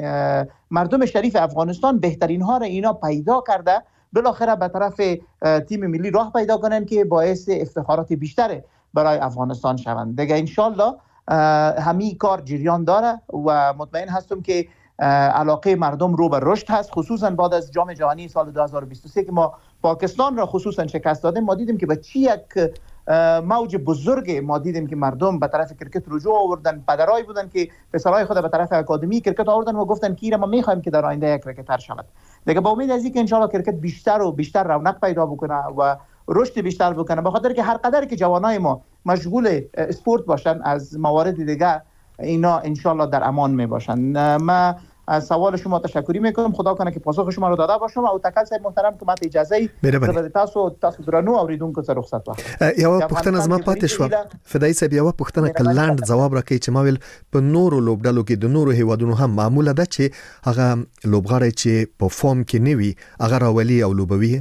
مردم شریف افغانستان بهترین ها را اینا پیدا کرده بالاخره به طرف تیم ملی راه پیدا کنن که باعث افتخارات بیشتر برای افغانستان شوند. دیگه انشالله همین کار جریان داره و مطمئن هستم که علاقه مردم رو به رشد هست، خصوصا بعد از جام جهانی سال 2023 که ما پاکستان را خصوصا شکست دادیم. ما دیدیم که به چی یک موج بزرگ ما دیدیم که مردم به طرف کرکت رجوع آوردن. پدرایی بودن که پسرای خود به طرف اکادمی کرکت آوردن و گفتن که ما می‌خوایم که در آینده یک کرکتر شود. دیگه با امید از اینکه ان شاءالله کرکت بیشتر و بیشتر رونق پیدا بکنه و رشد بیشتر بکنه، به خاطر که هر قدر که جوانای ما مشغول اسپورت باشن از موارد دیگه اینا ان شاءالله در امان می باشن. من از سوال شما تشکر میکنم. خدا کنه که پاسخ شما رو داده باشم. او تکل صاحب محترم که ماته اجازه زبر تاسو درنو اوریدونکو سره رخصت واخلم. یو پښتنه زما پاتې شو. فدای صاحب یو پښتنه کلاند جواب راکړي چې ما ویل په نورو لوبډالو کې د نورو هیوادونو هم معموله ده چې هغه لوبغاړي چې په فورم کې نیوي هغه راولي او لوبوي.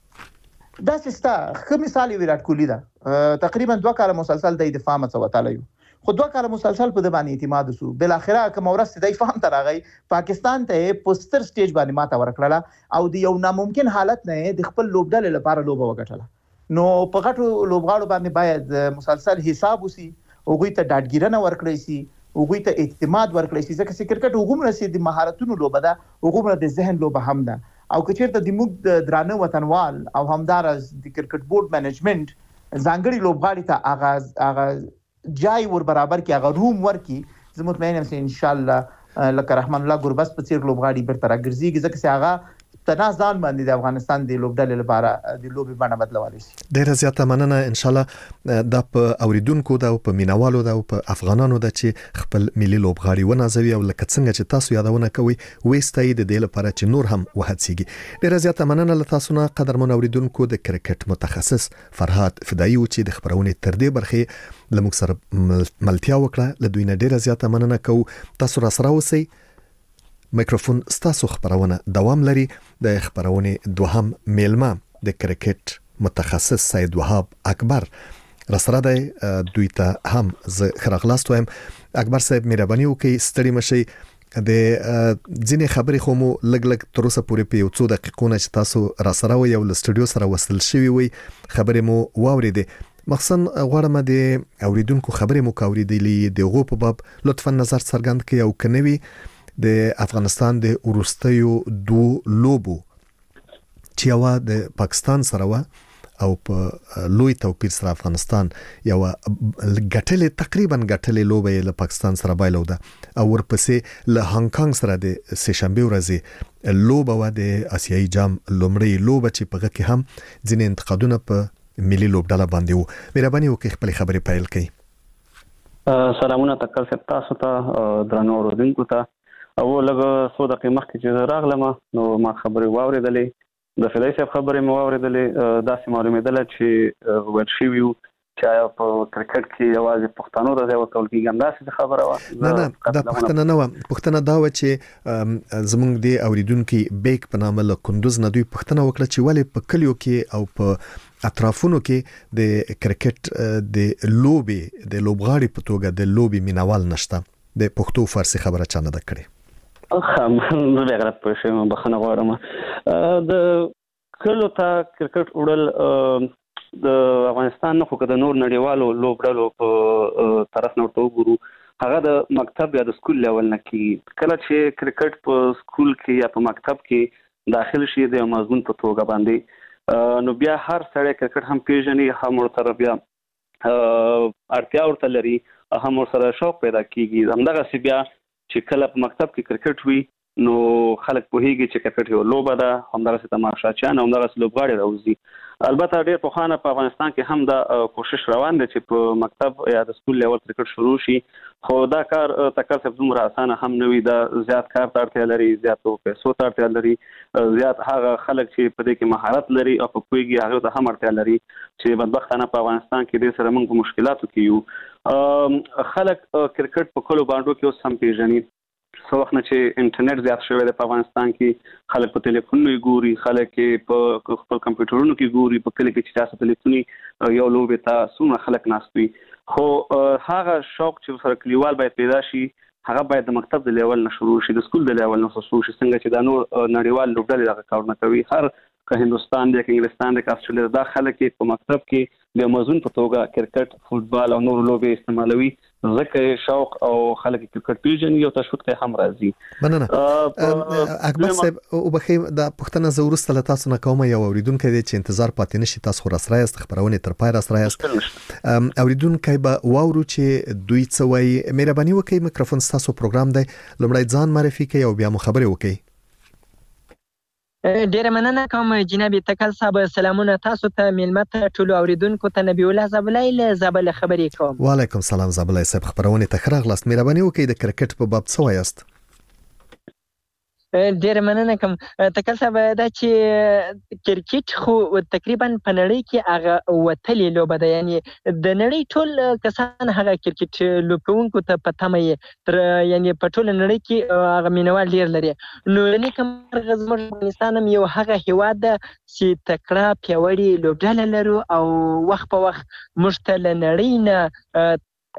دا سستا خو مثال ویرات کوهلی ده. تقریبا 2 کال مسلسل د دفاع مڅوتاله خو 2 کال مسلسل په د باندې اعتماد وسو. بل اخره کوم ورځ د فهم تر راغی پاکستان ته پوسټر سټیج باندې ماته ورکړه او د یو ناممکن حالت نه د خپل لوبډل لپاره لوبه وګټله. نو په غټو لوبغاړو باندې باید مسلسل حساب وسی او غوي ته ډاډګیرنه ورکړی سي او غوي ته اعتماد ورکړی سي ځکه چې کرکټ وګوم رسي د مهارتونو لوبه ده وګوم د ذهن لوبه هم ده او کچیرته د موږ درانه وطنوال او همدار از د کرکټ بورډ مینجمنت ځانګړي لوبغاړي ته اغاز جای ور برابر کی هغه روم ورکی زه مطمئن یم چې ان شاء الله لکه رحمان الله ګوربس په څیر لوبغاړي برته راګرځي ځکه چې هغه تنازل باندې د افغانستان د لوبډلې لپاره د لوبي باندې بدلوالي شي. ډیره زیاته مننه. ان شاء الله د په اوریدونکو د په مینوالو د په افغانانو د چې خپل ملي لوبغاړي ونازوي او لکه څنګه چې تاسو یادونه کوي وستای د دې لپاره چې نور هم وهڅيږي. ډیره زیاته مننه له تاسو نه قدرمن اوریدونکو د کرکټ متخصص فرهاد فدایي چې د خبرونه تر دې برخه لموږ سره ملتیا وکړه. له دوی نه ډیره زیاته مننه کوم. تاسو را سره اوسئ. میکروفون ستاسو خبرونه دوام لري. د خبرونه دوهم میلمه د کرکټ متخصص سید وهاب اکبر رسره دی. دوی ته هم ز خرغلاست وایم. اکبر صاحب مهرباني وکړئ ستړي مشي. د ځینې خبرې خو مو لګ تر اوسه پورې په یو څو دقیقو نه چې تاسو راسره وي او له سټوډیو سره وصل شوي وي خبرې مو واوریدې. مخصوصا غواړم د اوریدونکو خبرې مو کاوریدلې د غو په باب لطفا نظر څرګند کړئ او کنوي د افغانستان د ورستیو دو لوبو چې یو د پاکستان سره و او په لوی توپیر سره افغانستان یو غټلې تقریبا غټلې لوبه له پاکستان سره بایلو ده او ورپسې له هانګ کانګ سره د سهشنبه ورځې لوبه و د آسیایي جام لومړی لوبه چې په هغه کې هم ځینې انتقادونه په ملي لوبډاله باندې وو. مهرباني وکړئ خپل خبرې پیل کړئ. سلامونه تکل سپ تاسو ته درنو اوریدونکو ته او لږ څو دقیقې مخکې چې راغلم نو ما خبرې واوریدلې د فدای صاحب خبرې مو واورېدلې، داسې معلومېدله چې ویل شوي وو چې آیا په کرکټ کې یوازې پښتنو ته ځای ورکول کېږي، همداسې خبره وه. نه دا پوښتنه نه وه، پوښتنه دا وه چې زموږ د اوریدونکي بیک په نامه له کندوز نه دوی پوښتنه وکړه چې ولې په کلیو کې او په اطرافونو کې د کرکټ د لوبې د لوبغاړي په توګه د لوبې مینوال نشته. د پښتو فارسی خبره چا نه ده کړې؟ زه بیا غلط پوه شوم، بخښنه غواړم. د کلو ته کرکټ وړل د افغانستان نه، خو که د نور نړیوالو لوبډلو په طرف نه ورته وګورو، هغه د مکتب یا د سکول لیول نه کېږي. کله چې کرکټ په سکول کې یا په مکتب کې داخل شي د مضمون په توګه باندې، نو بیا هر سړی کرکټ هم پیژني، هم ورته بیا اړتیا ورته لري، هم ورسره شوق پیدا کېږي. همدغسې بیا چې کله په مکتب کې کرکټ وي نو خلک پوهیږي چې کرکټ یو لوبه ده، همدغسې تماشاچیان او همدغسې لوبغاړي راوځي. البته ډېر پخوانه په افغانستان کې هم دا کوشش روان دی چې په مکتب یا د سکول لیول کرکټ شروع شي، خو دا کار تکل صاحب دومره اسانه هم نه وي. دا زیات کار ته اړتیا لري، زیاتو پیسو ته اړتیا لري، زیات هغه خلک چې په دې کې مهارت لري او په پوهیږي هغه ته هم اړتیا لري، چې بدبختانه په افغانستان کې ډېر سره موږ په مشکلاتو کې یو. خلک کرکټ په کلو باندو کې اوس هم پیژني. څو وخت نه چې انټرنیټ زیات شوی دی په افغانستان کې، خلک په ټلیفونونو ګوري، خلک په خپل کمپیوټرونو کې ګوري، په کلی کې چې تاسو ټلیفوني یو لوبې ته څومره خلک ناست وي. خو هغه شوق چې سره کلیوال باید پیدا شي، هغه باید د مکتب د لیول نه شروع شي، د سکول د لیول نه شروع شي، څنګه چې دا نور نړیوال لوبډلې دغه کارونه کوي. هر که هندوستان دی، که انګلستان دی، که استرالیا، دا خلک په مکتب کې د مضمون په توګه کرکټ، فوټبال او نور لوبې استعمالوي، ځکه شوق او خلک کرکټ پیژني او تشویق ته هم راځي. مننه. اکبر صاحب وبخي دا پښتنه زه ورسته له تاسو نه کوم، یو اوریدونکو دی چې انتظار پاتې نشي، تاسو خو راسره یاست، خبرونه تر پای راسره یاست. اوریدونکو به واورو چې دوی څه وایي. مهرباني وکړئ، میکروفون تاسو پروګرام دی، لومړی ځان معرفي کړئ او بیا مو خبرې وکړئ. ډیره مننه کوم جناب تکل صاحب. سلامونه تاسو ته، میلمه ته، ټولو اوریدونکو ته. نبی الله زابلای له زابل خبرې کوم. وعلیکم سلام زابلای صاحب، خبرونه ته راغلاست. مهرباني وکړئ د کرکټ په باب څه وایاست؟ ډیره مننه کوم تکل صاحب. دا چې کرکټ خو تقریبا په نړۍ کې هغه وتلې لوبه ده، یعنی د نړۍ ټول کسان هغه کرکټ لوبونکو ته په تمه یې، یعنی په ټول نړۍ کې هغه مینوال ډیر لري. نو نیکه مرغه زموږ افغانستان هم یو هغه هیواد ده چې تکړه پیاوړي لوبډله لرو، او وخت په وخت موږ ته له نړۍ نه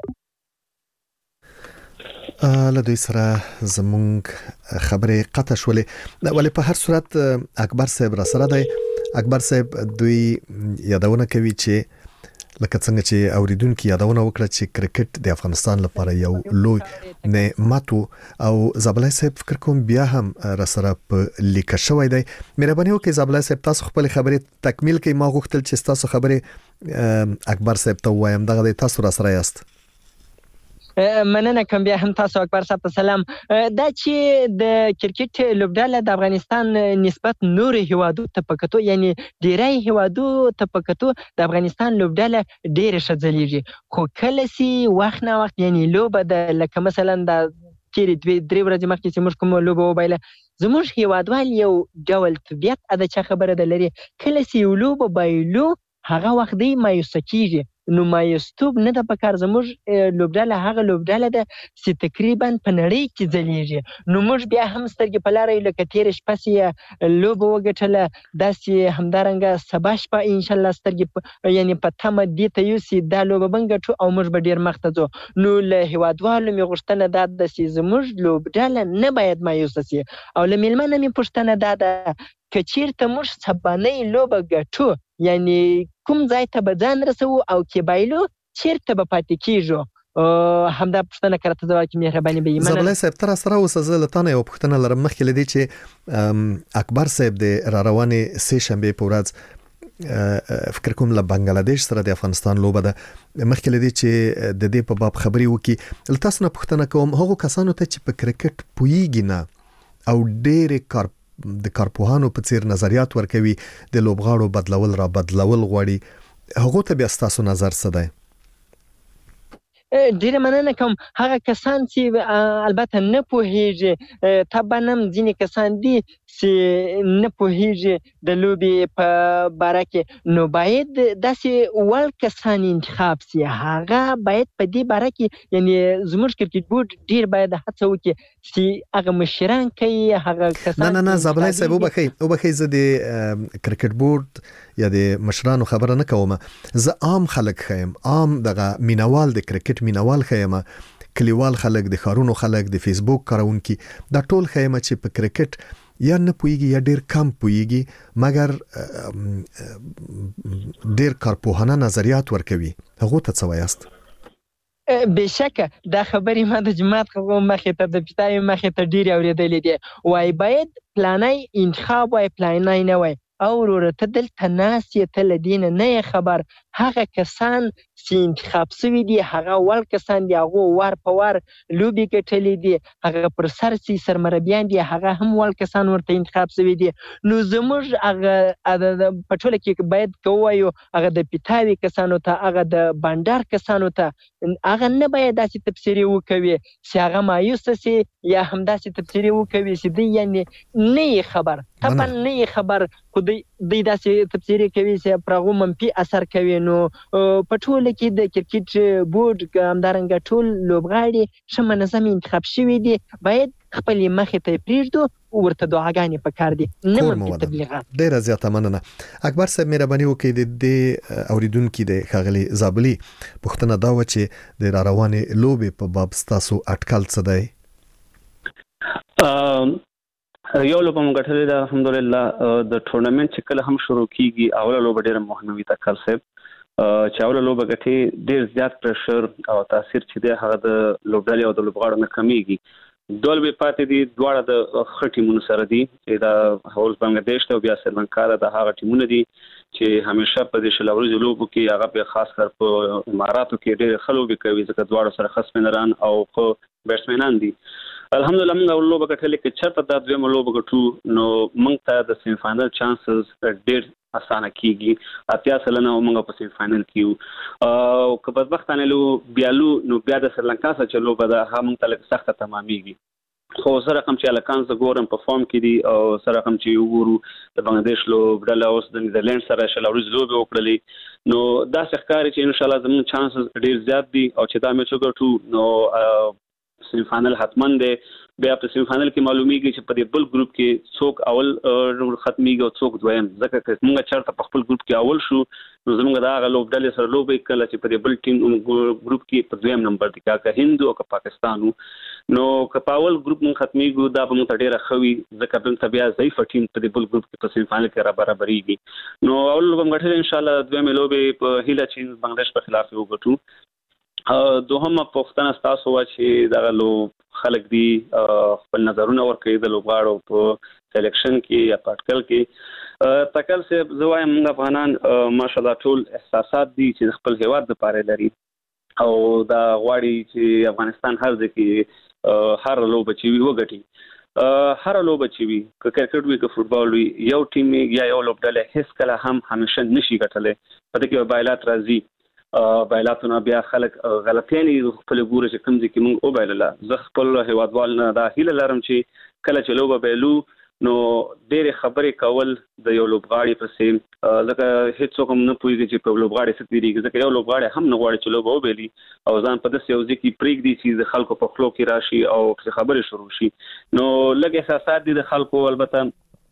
له دوی سره زمونږ خبرې قطع شولې، ولی په هر صورت اکبر صاحب را سره دی. اکبر صاحب دوی یادونه کوي چې لکه څنګه چې اوریدونکو یادونه وکړه چې کرکټ د افغانستان لپاره یو لوی نعمت او زابلای صاحب فکر کوم بیا هم را سره په لیکه شوی دی. مهرباني وکړئ زابلای صاحب، تاسو خپل خبرې تکمیل کړئ. ما غوښتل چې تاسو خبرې اکبر صاحب ته وایم، دغه تاسو را سره یاست. مننه کوم بیا هم تاسو اکبر صاحب ته سلام. دا چې د کرکټ لوبډله د افغانستان نسبت نور هیوادو ته پکتو، یعنی ډیری هیوادو ته پکتو د افغانستان لوبډله ډیره شځلیږي، خو کله سي وخت نه وخت یعنی لوبه د لکه مثلا د تیرې 2-3 ورځې مخکې چې موږ کوم لوبه وبایله، زموږ هیوادوال یو ډول طبیعت اده چا خبره ده لري، کله سي لوبه بایلو هغه وخت دی مایوسه کیږي. نو مایوستوب نه د پکار، زموږ لوبډله هغه لوبډله ده چې تقریبا په نړۍ کې ځلیږي. نو موږ بیا هم سترګې په لاره لکه تیرې شپه چې لوبه وګټله، داسې همدارنګه سبا شپه انشاءالله سترګې یعنی په تمه دې ته یو چې دا لوبه به ګټو او موږ به ډېر مخته ځو. نو له هیوادوالو مې غوښتنه دا ده چې زموږ لوبډله نه باید مایوسه سي، او له میلمه نه مې پوښتنه دا ده که چیرته موږ سبانۍ لوبه ګټو، یعنی کوم ځای ته به ځان رسو او کې بایلو چیرته به پاتې کیږو؟ همدا پوښتنه کړه ځواب کې مهرباني به ایمنه. زابلای صاحب تر سره اوس زه له تانه یو پوښتنه لرم، مخکې لدی چې اکبر صاحب د را روانې سه شنبه په ورځ فکر کوم له بنگلاديش سره د افغانستان لوبه ده، مخکې لدی چې د دې په باب خبري وکي. تاسو نه پوښتنه کوم هغه کسانو ته چې په کرکټ پویږي نه او ډېر د کارپوهانو په څیر نظریات ورکوي، د لوبغاړو بدلول را بدلول غواړي، هغه ته بیا تاسو نظر څه دی؟ ډیره مننه کوم. هغه کسان چې البته نه پوهیږي، طبعا هم ځینې کسان دي چې نه پوهیږي د لوبي په باره کې، نو باید داسې ول کسان انتخاب سي. هغه باید په دې باره کې یعنی زموږ کرکټ بورډ ډیر باید هڅه وکړي چې هغه مشران کوي هغه کسان. نه زابلای صاحب وبخي زه د کرکټ بورډ یا د مشرانو خبره نه کوم، زه عام خلک خیم، عام دغه مینوال د کرکټ مینوال خیم، کلیوال خلک، د خارونو خلک، د فیسبوک کارونکي، دا ټول خیم چې په کرکټ یا نه پويږي یا ډیر کم پويږي، مګر ډیر کارپوهانه نظریات ورکوي. هغه ته څه وایاست؟ بشکه دا خبرې ما د جماعت مخې ته د پټای مخې ته ډیر اوریدلې دي. وای باید پلانای انتخاب وای پلانای نه وای او ورته دلته ناسې ته لدین نه خبر. هغه کسان چې انتخاب شوي دي هغه ول کسان دي، هغه وار په وار لوبي ګټلې دي، هغه پر سر سي سرمربيان دي، هغه هم ول کسان ورته انتخاب شوي دي. نو زموږ هغه په ټوله کې باید کوایو هغه د پیټاوي کسانو ته، هغه د بانډار کسانو ته، هغه نه باید داسې تفسیری وکوي چې هغه مایوس سي یا هم داسې تفسیری وکوي چې دی یعنی نه خبر طبعا نه خبر خو دی داسې تفسیری کوي چې پرغو منفي اثر کوي. نو په ټوله کې د کرکټ بورډ همدارنګه ټول لوبغاړي ښه منظم انتخاب شوي دي، باید خپل مخې ته پریږدو، ورته دعاګانې پکار دي، نه منفي تبلیغات. ډیره زیاته مننه. اکبر صاحب مهرباني وکړئ د اوریدونکو د خاغلی زابلی پښتنه دا و چې د روانې لوبې په باب تاسو اټکل څه دی؟ یو لوبه مونږ غټلې ده الحمدلله. د ټورنمنت چې کله هم شروع کیږي اوله لوبه ډیره مهمه وي تکل صاحب، چې اوله لوبه غټي ډیر زیات پرشر او تاثیر چې دی هغه د لوبډالي او د لوبغاړو نه کمیږي. دول به پاتې دي دواړه د خټیمونو سره دي، چې دا هولز بنگلاديش ته بیا سریلانکا د هغه ټیمونه دي چې همیشه په دې شلوري لوبو کې هغه په خاص کر په اماراتو کې ډیر خلوبي کوي، ځکه دواړه سره خصمنران او خو بیټسمنان دي. الحمدلله موږ لوبه غټلې کې چرته د دویمه لوبه غټو نو موږ ته د سیمی فائنل چانسز ډیر اسانه کیږي. اتیا سلنه موږ په سیمی فائنل کیو او که بدبختانه لو بیالو نو بیا د سریلانکا سره چلو به هم تل سخته تمامېږي. خو سره کوم چې الکان ز ګورم په فارم کې دي او سره کوم چې وګورو د بنگلاديش لوبډاله اوس د نیدرلند سره شلوري لوبه وکړلې، نو دا ښکاري چې ان شاء الله زموږ چانسز ډیر زیات دي او چې دا میچ وګټو نو سیمی فائنل حتمن دی. بیا په سیمی فائنل کې معلومیږي چې په دې بل ګروپ کې څوک اول ختميږي او څوک دویم، ځکه چې موږ چرته په خپل ګروپ کې اول شو نو زموږ دا غو لوبډالې سره لوبې کله چې په دې بل ټیم ګروپ کې په دویم نمبر دی کا هند او کا پاکستانو، نو که په اول ګروپ موږ ختميږو دا به موږ ډیره خوي، ځکه بل طبيعه ضعیف ټیم په دې بل ګروپ کې په سیمی فائنل کې برابرېږي. نو اول لوبه غټل ان شاء الله دویم لوبې په هیله چې بنگلاديش په خلاف وګټو. دوهمه پوښتنه تاسو وا چې دا لو خلک دي خپل نظرونه ورکړي د لوبغاړو په سلیکشن کې یا پټکل کې. تکل صاحب زوایم موږ افغانان ماشاءالله ټول احساسات دي چې خپل هیواد لپاره لري او دا غواړي چې افغانستان هر ځکه هر لوبه چې وي وګټي، هر لوبه چې وي که کرکټ وي که فوټبال وي، یو ټیم یا یو لوبډله هیڅ کله هم همیشه نشي ګټلای. په دې کې بایلات راځي، بایلاتونه بیا خلک غلطیانی خپل ګوره چې کوم ځکه موږ او بایلله. زه خپل هیوادوال نه دا هیله لرم چې کله چې لوبه بیلو نو ډېر خبرې کول د یو لوبغاړي پسې، ځکه هیڅ کوم نه پوهیږي چې په لوبغاړي څه تیریږي، ځکه یو لوبغاړي هم نه غواړي چې لوبه وبیلي او ځان په داسې یو ځای کې پرېږدي چې د خلکو په خلو کې راشي او خبرې شروع شي. نو لږ احساسات دي د خلکو، البته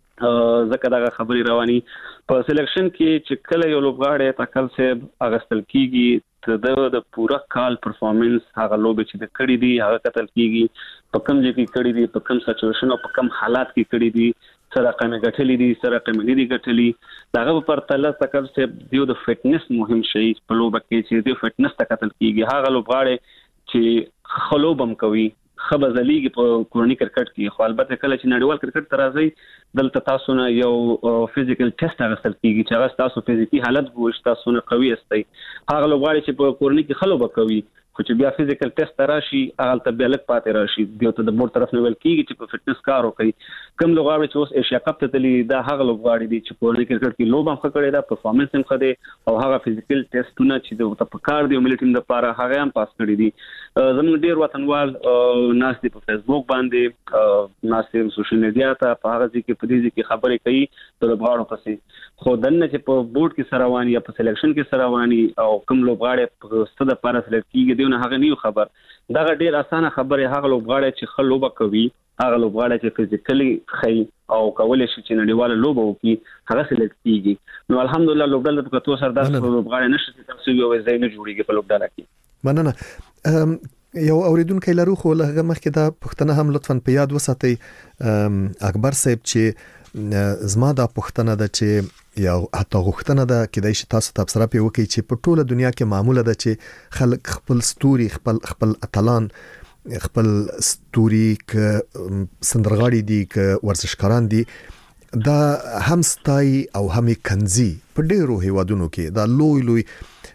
ځکه دا خبرې رواني په سلیکشن کې چې کله یو لوبغاړی تکل صاحب اغستل کیږي د پورا کال پرفارمنس هغه لوبې چې د کړې دي هغه کتل کیږي، په کوم ځای کې کړې دي، په کوم سچويشن او په کوم حالات کې کړې دي، سره کومه غټلې دي سره کومه نه دي غټلې. داغه په پرتله تکل صاحب دیو د فټنس مهم شي په لوبه کې چې د فټنس ته کتل کیږي. هغه لوبغاړی چې خلوبم کوي خبرزلیږي په کورنی کرکټ کې، خو البته کله چې نړیوال کرکټ ته راځي دلته تاسو نه یو فزیکل ټیسټ اخیستل کیږي چې هغه تاسو فزیکی حالت ګوري، تاسو نه قوي استئ. هغه لوبغاړي چې په کورنی کې خلوبه کوي خو چې بیا فزیکل ټیسټ راشي هغه ته بیا لک پاتې راشي دیوته د بورډ طرف نه ویل کیږي چې په فټنس کار وکړي کوم لوبغاړي چې اوس ایشیا کپ ته تللی دا هغه لوبغاړي دي چې په کرکټ کې لوب هم ښه کړی دا پرفارمنس هم ښه دی او هغه فزیکل ټیسټونه چې د په کار دی ملي ټیم لپاره هغه هم پاس کړی دي زموږ ډیر وطنوال ناس دي په فیسبوک باندې ناس دي سوشل میډیا ته په هغه ځکه په دې کې خبرې کوي د لوبغاړو پسې خو دنه چې په بورډ کې سرواني یا په سلیکشن کې سرواني او کوم لوبغاړي په ستد لپاره سلیکټ کیږي دیونه هغه نیو خبر دا ډیر اسانه خبره هغه لوبغاړي چې خل لوبه کوي هغه لوبغاړي چې فزیکلی خي او کولای شي چې نړیواله لوبه وکړي هغه سلیکټ کیږي نو الحمدلله لوبډل په کتو سره داسې لوبغاړي نشي تاسو یو ځای نه جوړیږي په لوبډل کې مننه یو اوریدونکو لرو خو لږه مخکې دا پښتنه هم لطفاً په یاد وساتئ اکبر صاحب چې زما دا پښتنه ده چې یا حتی غوښتنه ده کېدای شي تاسو تبصره پې وکړئ چې په ټوله دنیا کې معموله ده چې خلک خپل ستوري خپل اتلان خپل ستوري ک سندرغاړي دي ک ورزشکاران دي دا هم ستای او هم کنزي په ډیرو هیوادونو کې دا لوی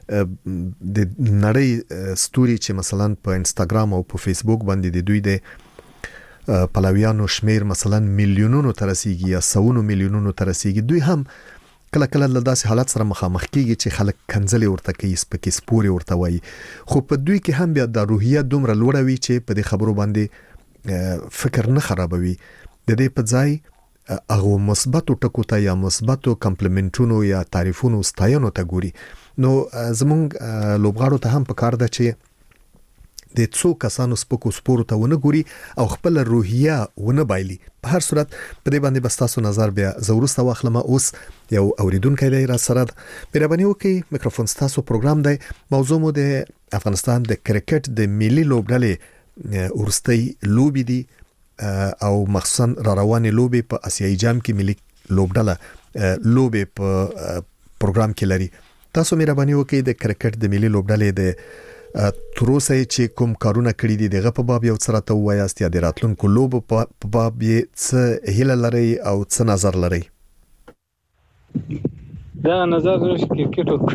د نړۍ ستوري چې مثلا په انستګرام او په فیسبوک باندې د دوی د پلاویانو شمیر مثلا میلیونونو ترسيږي یا سوونو میلیونونو ترسيږي دوی هم کله کله له داسې حالت سره مخامخ کیږي چې خلک کنځلې ورته کوي سپکې سپوري ورته وایي خو په دوی کې هم بیا د روحیه دومره لوړه وي چې په دې خبرو باندې فکر نه خرابوي د دې په ځای هغه مثبت ټکو ته یا مثبت کمپلیمنټونو یا تعریفونو ستاینو ته ګوري نو زمونږ لوبغاړو ته هم پکار ده چې د څو کسانو سپکو سپورو ته ونه ګوري او خپل روحیه ونه بایلي په هر صورت په دې باندې بس تاسو نظر بیا زورسته واخلم اوس یو اوریدونکو دی را سره مهرباني وکړئ میکروفون تاسو پروګرام دی موضوع مو د افغانستان د کرکټ د ملي لوبډلې ورستۍ لوبي دي او مخصوصا را روانې لوبي په اسیایي جام کې ملي لوبډله لوبي په پروګرام کې لري تاسو مهرباني وکړئ د کرکټ د ملي لوبډلې د تروسه چې کوم کارونه کړی دي دغه په باب یو څه راته وایاست یا د راتلونکو لوبو په باب یې څه هیله لري او څه نظر لري دا نظر د کرکټ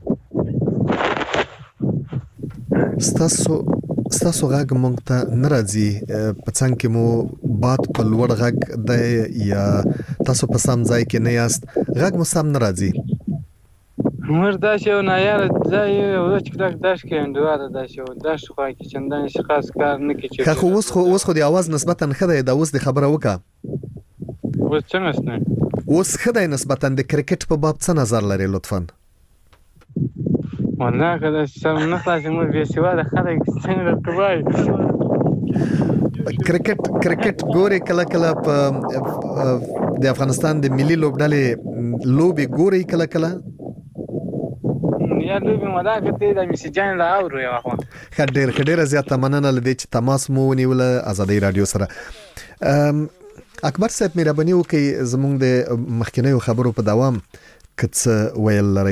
ستاسو غږ مونږ ته ناراضي په څنګه کې مو باد په لوړ غږ دی یا تاسو په سم ځای کې نه یاست غږ مو سم ناراضي مردا شو نه یار ځای یو چې داش کې اندواره دا شو داش خو کې چندان شخص کار نه کوي خو اوس خو د आवाज نسبتا خدای دا اوس د خبره وکا اوس څنګه نه اوس خدای نسبتا د کرکټ په باب څه نظر لري لطفا والله کله سم نه خلاص مو به سوا د خلک څنګه کوي کرکټ ګوري کله په د افغانستان د ملي لوبډلې لوبي ګوري کله یا لوبي مداګه د میسجان لا اورو یو اخو خډیر زیاته مننه لدی چې تماس مو ونیول ازادي رادیو سره اکبر صاحب مهرباني وکړئ زموږ د مخکنیو خبرو په دوام کڅ ویل لري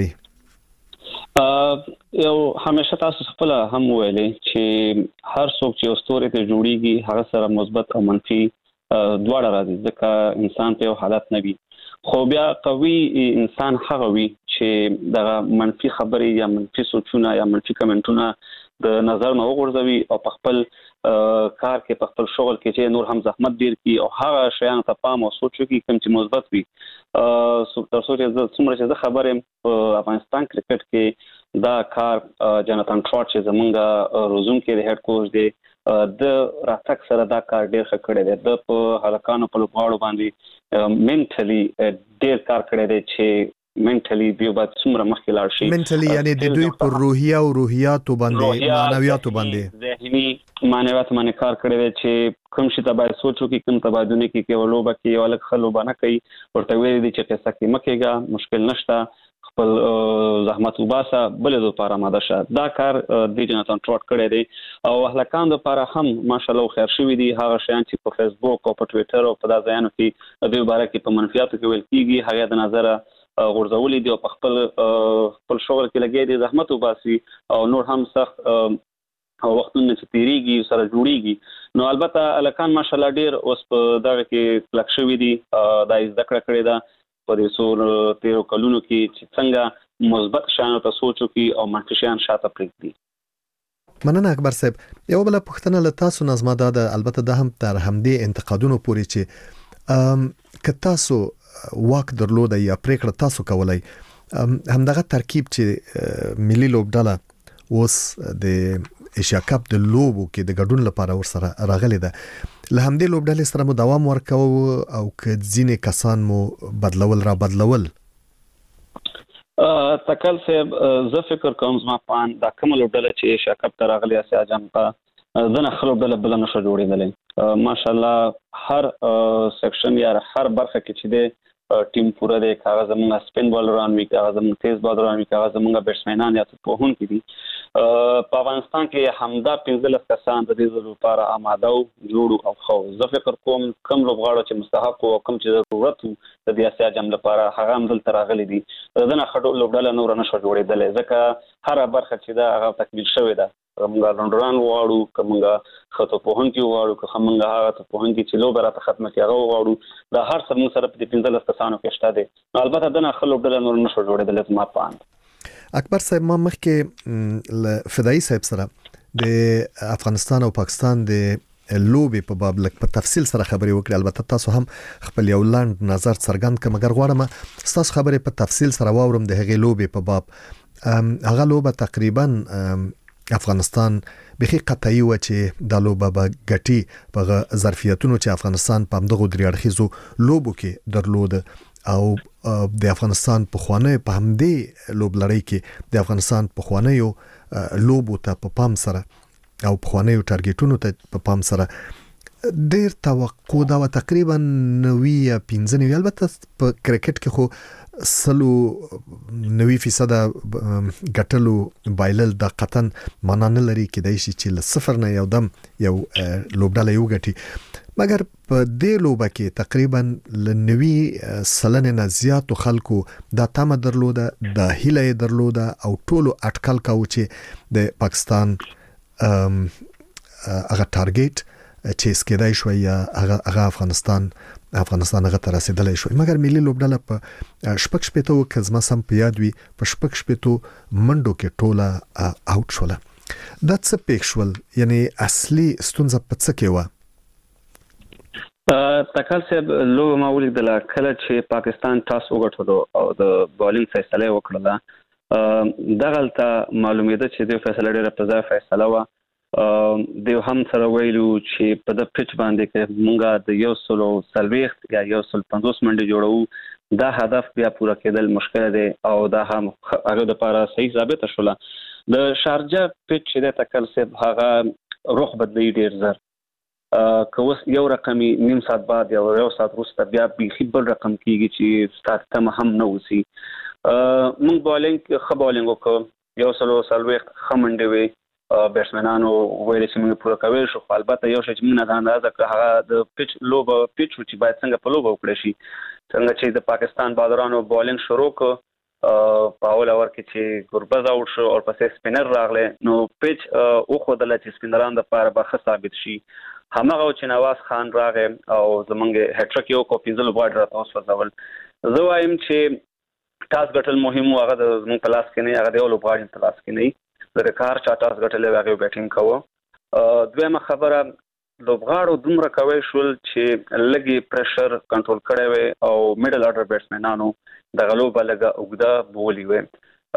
یو همیشه تاسو خپل هم ویلې چې هر څوک چې ستوري ته جوړیږي هغه سره مثبت او منفي دواړه راځي ځکه انسان په یو حالت نه وي خو بیا قوي انسان هغه وي چې دغه منفي خبرې یا منفي سوچونه یا منفي کمنټونه د نظر نه وغورځوي او په خپل کار کې په خپل شغل کې چې نور هم زحمت ډیر کړي او هغه شیان ته پام او سوچ وکړي کوم چې مثبت وي تر څو چې څومره چې خبره په افغانستان کرکټ کې دا کار جناتان ټراټ چې زمونږ روزونکو د هډ کوچ دی د راتک سره دا کار ډیر ښه کړی دی د په هلکانو په لوبغاړو باندې منټلی ډیر کار کړی دی چې منټلی دیو بعد څومره مخکې لاړ شي منټلی یعنی د دوی پر روحیه او روحیاتو باندې معنویاتو باندې ذهني معنویات باندې کار کړی دی چې کوم شي ته باید سوچو کې کوم ته باید نه کې ولوبه کې یو لک خلوبه نه کوي ورته ویل دي چې قصه کې مکیګا مشکل نشته خپل زحمت وباسه بل د لپاره ماده شه دا کار د جناتان ټراټ کړی دی او هلکان د لپاره هم ماشالله خیر شوی دی هغه شیان چې په فیسبوک او په ټوئیټر او په دا ځایانو کې د مبارک په منفیاتو کې ویل کیږي هغه د نظر غورځولې دي او په خپل شغل کې لګي دي زحمت وباسي او نور هم سخت او وختونه چې تیریږي سره جوړیږي نو البته الکان ماشالله ډیر اوس په دغه کې کلک شوی دي دا ذکر کړی دا په دې څو 13 کلونو کې چې څنګه مثبت شیانو ته سوچ وکړي او منفي شیان شاته پرېږدي مننه اکبر صاحب. یو بل پوښتنه له تاسو نظم ده، البته د هم تر همدې انتقادونو پورې چې که تاسو واک درلوده یا پریکړه تاسو کولای، همدغه ترکیب چې ملي لوبډله اوس د ایشیا کپ د لوبو کې د ګډون لپاره ورسره راغلي ده، له همدې لوبډلې سره مو دوام ورکوو او که ځینې کسان مو بدلول؟ تکل صاحب زه فکر کوم زما پان دا کوم لوبډله چې ایشیا کپ ته راغلي اسیا جام ته دنه خلوبډله بل نه شو جوړېدلې. ماشاءالله هر سیکشن یا هر برخه کې چې د ټیم پوره د کاغذ موږ سپین بالران وی کاغذ موږ تیز بالران وی کاغذ موږ بیټسمنان یا په هون کې دي په افغانستان کې همدا 15 کسان د دې لپاره آماده او جوړ او خو زه فکر کوم کم لوبغاړو چې مستحق او کم چې ضرورت د دې اسیا جام لپاره هغه هم دلته راغلي دي. دنه خړو لوبډله نور نه شو جوړېدلې ځکه هر برخه چې دا هغه تکمیل شوې ده. موږ لندران واړو کومه خطو په هون کې واړو که موږ هغه ته په هون کې چې لوبه راته ختمه کیږي واړو دا هر څه موږ سره په 15 کسانو کې شته دي. البته دنه خلک ډېر نور نشو جوړېدل ما پاند. اکبر صاحب ما مخکې فدایي صاحب سره د افغانستان او پاکستان د لوبې په باب لک په تفصیل سره خبرې وکړې، البته تاسو هم خپل یو لاند نظر څرګند کړ، مګر غواړم تاسو خبرې په تفصیل سره واورم د هغې لوبې په باب. هغه لوبه تقریبا افغانستان بخي قطعي و چې د لوبه به ګټي په ظرفیتونو چې افغانستان په دغه درې اړخیزو لوبو کې درلود او د افغانستان په خوانه په همدې لوب لړۍ کې د افغانستان په خوانه یو لوبو ته په پام سره او په خوانه یو ټارګټونو ته په پام سره ډېر توقع دا و تقریبا 90-95. البته په کرکټ کې خو 90% ګټلو بایلل د قطن معنا نه لري کېدای شي چې له صفر نه یو دم یو لوبډله یو ګټي، مګر په دې لوبه کې تقریبا ل 90% نه زیاتو خلکو دا تمه درلوده، د هیله درلوده او ټولو اټکل کاوه چې د پاکستان هغه ټارګټ چې سکیدای شو یا هغه افغانستان هغه ته رسیدلای شو، مګر ملي لوبډله په شپږ شپېتو کې زما سم په یاد وي په شپږ شپېتو منډو کې ټوله اوټ شوله. دا څه پېښ شول؟ یعنی اصلي ستونزه په څه کې وه؟ تکل صاحب لوبه ما ولیدله کله چې پاکستان ټاس وګټلو او د بالینګ فیصله وکړله دغلته معلومېده چې د فیصله ډېره په ځای فیصله وه. دیو هم سره ویلو چې په د پچ باندې کې مونږه د 140 یا 150 منډي جوړو دا هدف بیا پوره کېدل مشکل دی او دا هم هغه د لپاره صحیح ثابت شوله. د شارجه پچ د تکل صاحب هغه روخ بدلی ډیر زر کوس یو رقمي نیم ساعت بعد یا یو ساعت وروسته بیا به بل رقم کیږي چې ستاسو ته هم نه وسی. مونږ بالینګ خبالینګ وکړو 140 خمنډي وي بیټسمنانو ویل چې موږ پوره کوي شو، البته یو شی چې موږ نه اندازه کړ هغه د پچ لوبه پچ چې باید څنګه په لوبه وکړي شي، څنګه چې د پاکستان بالرانو بالینګ شروع کو په اول اور کې چې ګوربز اوټ شو او پسې سپینر راغله نو پچ او خدای چې سپینران د لپاره به ثابت شي. همغه چې نواز خان راغې او زمونږ هټریک یو کو پیزل وایډ راته وسوځول. زه وایم چې ټاس ګټل مهم و، هغه د زمونږ په لاس کې نه، هغه د اول وایډ په لاس کې نه. د کار چاټاس غټلې واغې بیټینګ کوو. دویمه خبره لوبغاړو دومره کوي شول چې لګي پریشر کنټرول کړي وي او میډل آرډر بیټسمنانو د غلوبه لګه اوګدا بولی وي.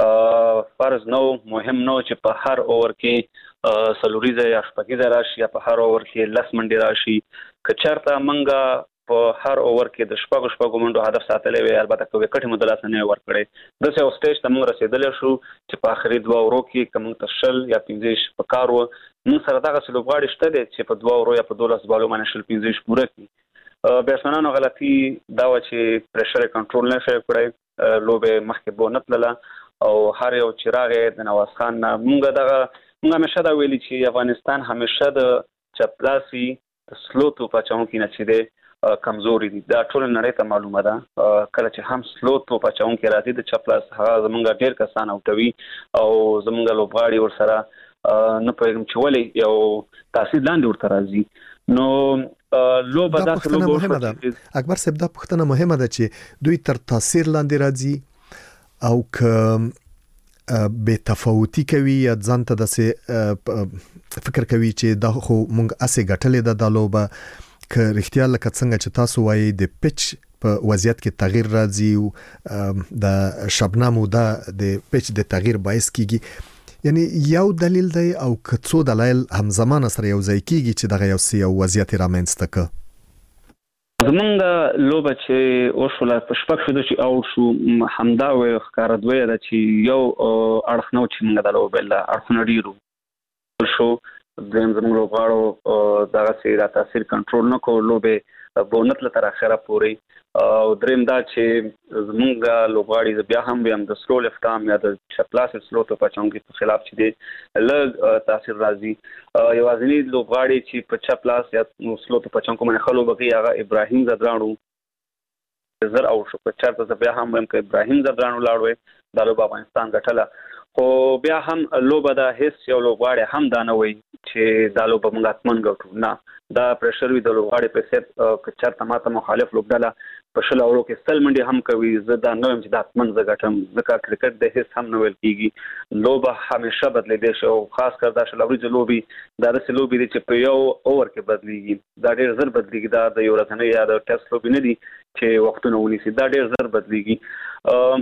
فرض نو مهم نو چې په هر اوور کې سلوریزه یا شپږیزه راشي یا په هر اوور کې لس منډي راشي. که چرته منګه په هر اوور کې د شپږ منډو هدف ساتلې وي، البته کوي کټي مدلاسه نه ور کړي د څه سټیج ته موږ رسیدل شو چې په اخري دوه اورو کې کوم تشل یا 15 په کار و موږ سره دغه سلوغاړي شته دي چې په دوه اورو یا په 12 بالو باندې شل 15 پوره کړي. بیټسمنانو غلطي دا و چې پریشر کنټرول نه شي کړی، لوبه مخکې بونت لاله او هر یو چراغ د نواز خان موږ همیشه دا ویلي چې افغانستان همیشه د چپلاسي سلو تو پچاون کې نه چي دي کمزوري دي، دا ټول نړۍ ته معلومه ده. کله چې هم سلو تو پچاون کې راځي د چپلاس هغه زمونږ ډېر کسان اوټوي او زمونږ لوبغاړي ورسره نه پېږم چې ولې یو تاثیر لاندې ورته راځي. نو لوبه دا مهمه ده. اکبر صاحب دا پوښتنه مهمه ده چې دوی تر تاثیر لاندې راځي او که به تفاوتی کوي یا ځان ته د فکر کوي چې دا خو مونږ اسې ګټلې د لوبه که رښتیا لکه څنګه چې تاسو وایي د پچ په وضعیت کې تغییر راځي او د شبنم او د پچ د تغییر باعث کیږي یعنی یو دلیل دی او کڅو دلایل همزمان سره یو ځای کیږي چې دغه یو وضعیت رامنځته ک زمونږ لوبه چې اوسوله په شپږ شو چې او شو همدا و ښکارځوي دا چې یو اړخ نو چې موږ د لوبه لا اړخونه ډیرو شو زموږ لوبغاړو دغه سي را تاثیر کنټرول نه کول لوبه بونت له تر اخره پوري او دریم دا چې زمونږ لوبغاړي بیا هم د سلو لیفت ارم یا د چپلاس سلو ته پچونګي په خلاف چې دی لږ تاثیر راځي یوازینی لوبغاړي چې په چپلاس یا سلو ته پچونګو باندې خلو بقي هغه ابراهیم زدرانو زر او شو په چارته بیا هم که ابراهیم زدرانو لاړوي د لوب افغانستان ګټله خو بیا هم لوبه د هیڅ یو لوبغاړي هم دا نه وي چې دا لوبه موږ اتمن ګټو نه دا پرشر وی د لوبغاړي په ست که چرته ماته مخالف لوبډاله په شل اورو کې سل منډي هم کوي زه دا نه يم چې دا اتمن زه ګټم ځکه کرکټ د هیڅ هم نه ویل کیږي لوبه همیشه بدلېدي شو خاص کر دا شل اوري لوبي دا د لوبي چې په یو اور کې بدلېږي دا ډېر زر بدلېږي دا د یو ورځې یا د ټیسټ لوبي نه دي چې وختونه ونیسي دا ډېر زر بدلېږي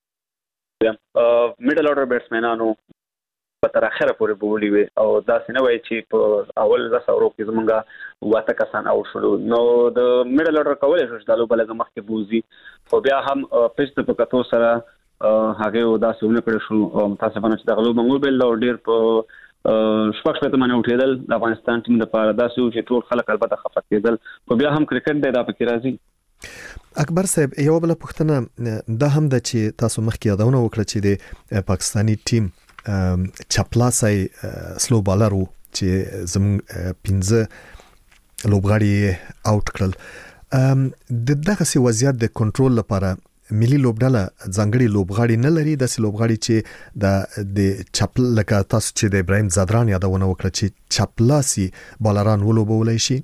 میډل اورډر بیټسمنانو په تر اخره پورې بولی وي او دا څنګه وایي چې په اول 10 اورو کې زمونږه واته کسان او شلو نو د میډل اورډر کولای شو چې د لوبه لږه مخکې بوزي خو بیا هم پېست په کتو سره هغه داسونه کړی شو متاسفانه چې د غلو منګول بل ډیر په شپږ شپه باندې وټیدل د افغانستان ټیم لپاره داسې چې ټول خلک البته خفه کېدل خو بیا هم کرکټ دی دا پکې راځي اکبر صاحب یو بل پوښتنه دا هم د چې تاسو مخکې یادونه وکړه چې د پاکستانی ټیم چپلاسای سلو بالر وو چې زموږ 15 لوبغاړي آوټ کړل د دغه سي وضعیت د کنټرول لپاره ملي لوبډاله ځانګړي لوبغاړي نه لري د لوبغاړي چې د چپل لکه تاسو چې د ابراهیم زادران یادونه وکړه چې چپلاسي بالران ولوبولای شي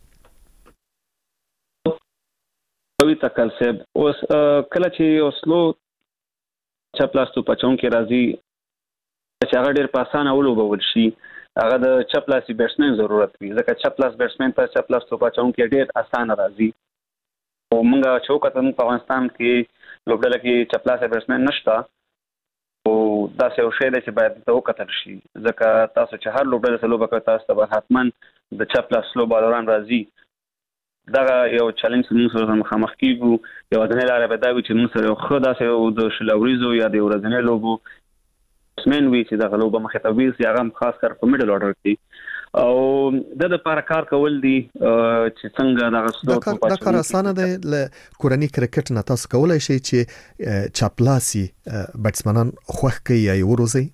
وی تکل سب اوس کله چې اوسلو چپلاستو پچون کې راځي چې هغه ډېر په اسانه ولوبول شي هغه د چپلاسي بیټسمن ضرورت وي ځکه چپلاس بیټسمن ته چپلاستو پچون کې ډېر اسانه راځي او موږ چوکته په افغانستان کې لوبډله کې چپلاس بیټسمن نشته او دا څه یو شی دی چې باید ته وکتل شي ځکه تاسو چې هر لوبډله سره لوبه کوي تاسو ته حتمن د چپلاس لو بالران راځي دا یو چیلنج موږ سره مخامخ کیږو یو ځنه لاره به دا وي چې موږ سره خو دا سه د شلوريزو یا د ورځنی لوبو سمن وی چې د لوبه مخه ته ویل یا غم خاص کر په میډل اورډر کې او د لپاره کار کول دي چې څنګه د غسلو دا کار اسانه دی ل کورنی کرکټ نه تاسو کولای شئ چې چپلاسي بیټسمنان خوښ کوي یا وروزي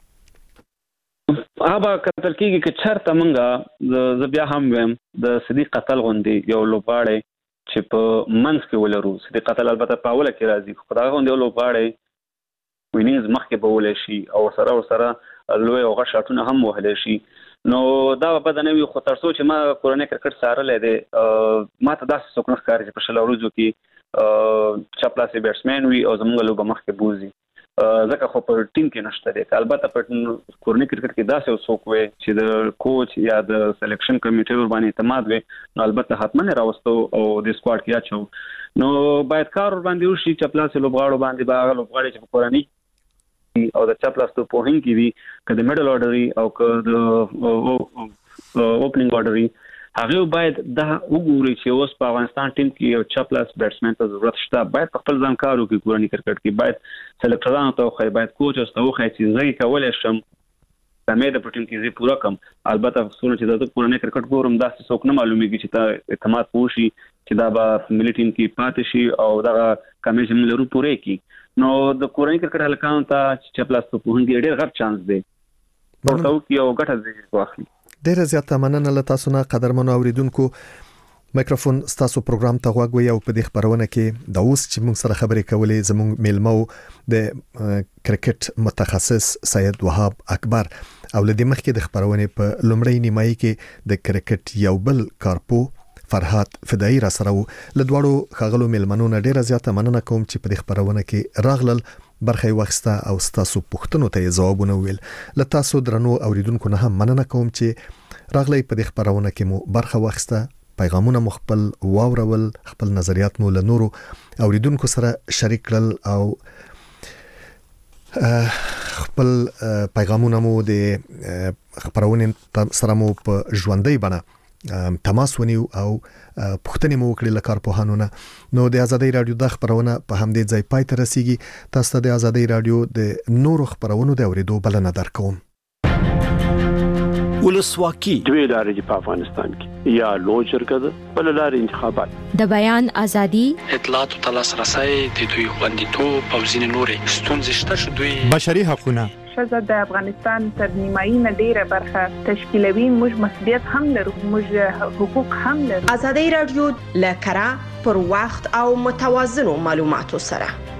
هغه کتل کېږي چې چرته مونږه ز بیا هم ویم د صدیق قتل غوندي یو لوبغاړی چې په منځ کې ولرو صدیق قتل البته په اوله کې راځي خو دا غوندي یو لوبغاړی وینینز مخکې بولای شي او سره لوی او غټ شاټونه هم وهلی شي نو دا په دنه وي خو تر څو چې ما کورنۍ کرکټ سارلې دي ما ته داسې څوک نه ښکاري چې په شل ورځو کې چپلاسي بیټسمن وي او زموږ لوبه مخکې بوزي ځکه خو په ټیم کې نشته دی البته په کورنۍ کرکټ کې داسې څوک وي چې د کوچ یا د سلیکشن کمیټې ور باندې اعتماد وي نو البته حتمن راوستو او د سکواډ کې اچو نو باید کار ور باندې وشي چپلاسي لوبغاړو باندې باغ لوبغاړي چې په کورنۍ او د چپلاستو په هین کې دي کله میډل اورډر او کله اوپننګ اورډر هغه باید دا وګوري چې اوس په افغانستان ټیم کې یو چپلاس بیټسمن ته ضرورت شته باید خپل ځان کار وکړي کورنۍ کرکټ کې باید سلیکټرانو ته خو باید کوچ او ستو خو چې زه کولای شم د مې د پټین کې زی پورا کم البته افسوس چې د کورنۍ کرکټ ګورم داسې څوک نه معلومیږي چې تا اعتماد پوشي چې دا به ملي ټیم کې پاتې شي او دا کمیشن لرو پوره کی نو د کورنۍ کرکټ هلکان ته چپلاس په هندي ډېر غټ چانس دی ورته یو غټه ځای واخلي ډیره زیاته مننه له تاسو نه قدرمنو اوریدونکو مایکروفون ستاسو پروګرام ته غوږ وي او په دې خبرونه کې د اوس چې موږ سره خبرې کولې زموږ میلمو د کرکټ متخصص سید وهاب اکبر او لدې مخکې د خبرونه په لومړی نیمایي کې د کرکټ یو بل کارپو فرحات فدایی را سره لدواړو خغلو میلمنو نه ډیره زیاته مننه کوم چې په دې خبرونه کې راغلل برخه واخسته او تاسو پوښتنو ته ځوابونه ویل. له تاسو درنو اوریدونکو نه هم مننه کوم چې راغلی په دې خبرونه کې مو برخه واخسته، پیغامونه مخبل واورول، خپل نظریات مو له نورو اوریدونکو سره شریک کړل او خپل پیغامونه مو د خبرونه سره مو په ژوندۍ بڼه تماس ونیو او پوښتنې مو وکړې له کارپوهانو نه. نو د ازادۍ رادیو د خبرونه په همدې ځای پای ته رسیږي. تاسو ته د ازادۍ رادیو د نورو خبرونو د اوریدو بلنه درکوم. ولسواکي دوی لارې په افغانستان کې یا لوی جرګه ده بل لارې انتخابات، د بیان ازادي، اطلاعات او لاسرسي، د دوی خوندیتوب او ځینې نورې ستونزې شته چې دوی بشري حقوقونه ښځه د افغانستان تر نیمایي نه ډیره برخه تشکیلوي. موږ مسؤلیت هم لرو، موږ حقوق هم لرو. ازادۍ رادیو لکره پر وخت او متوازنو معلوماتو سره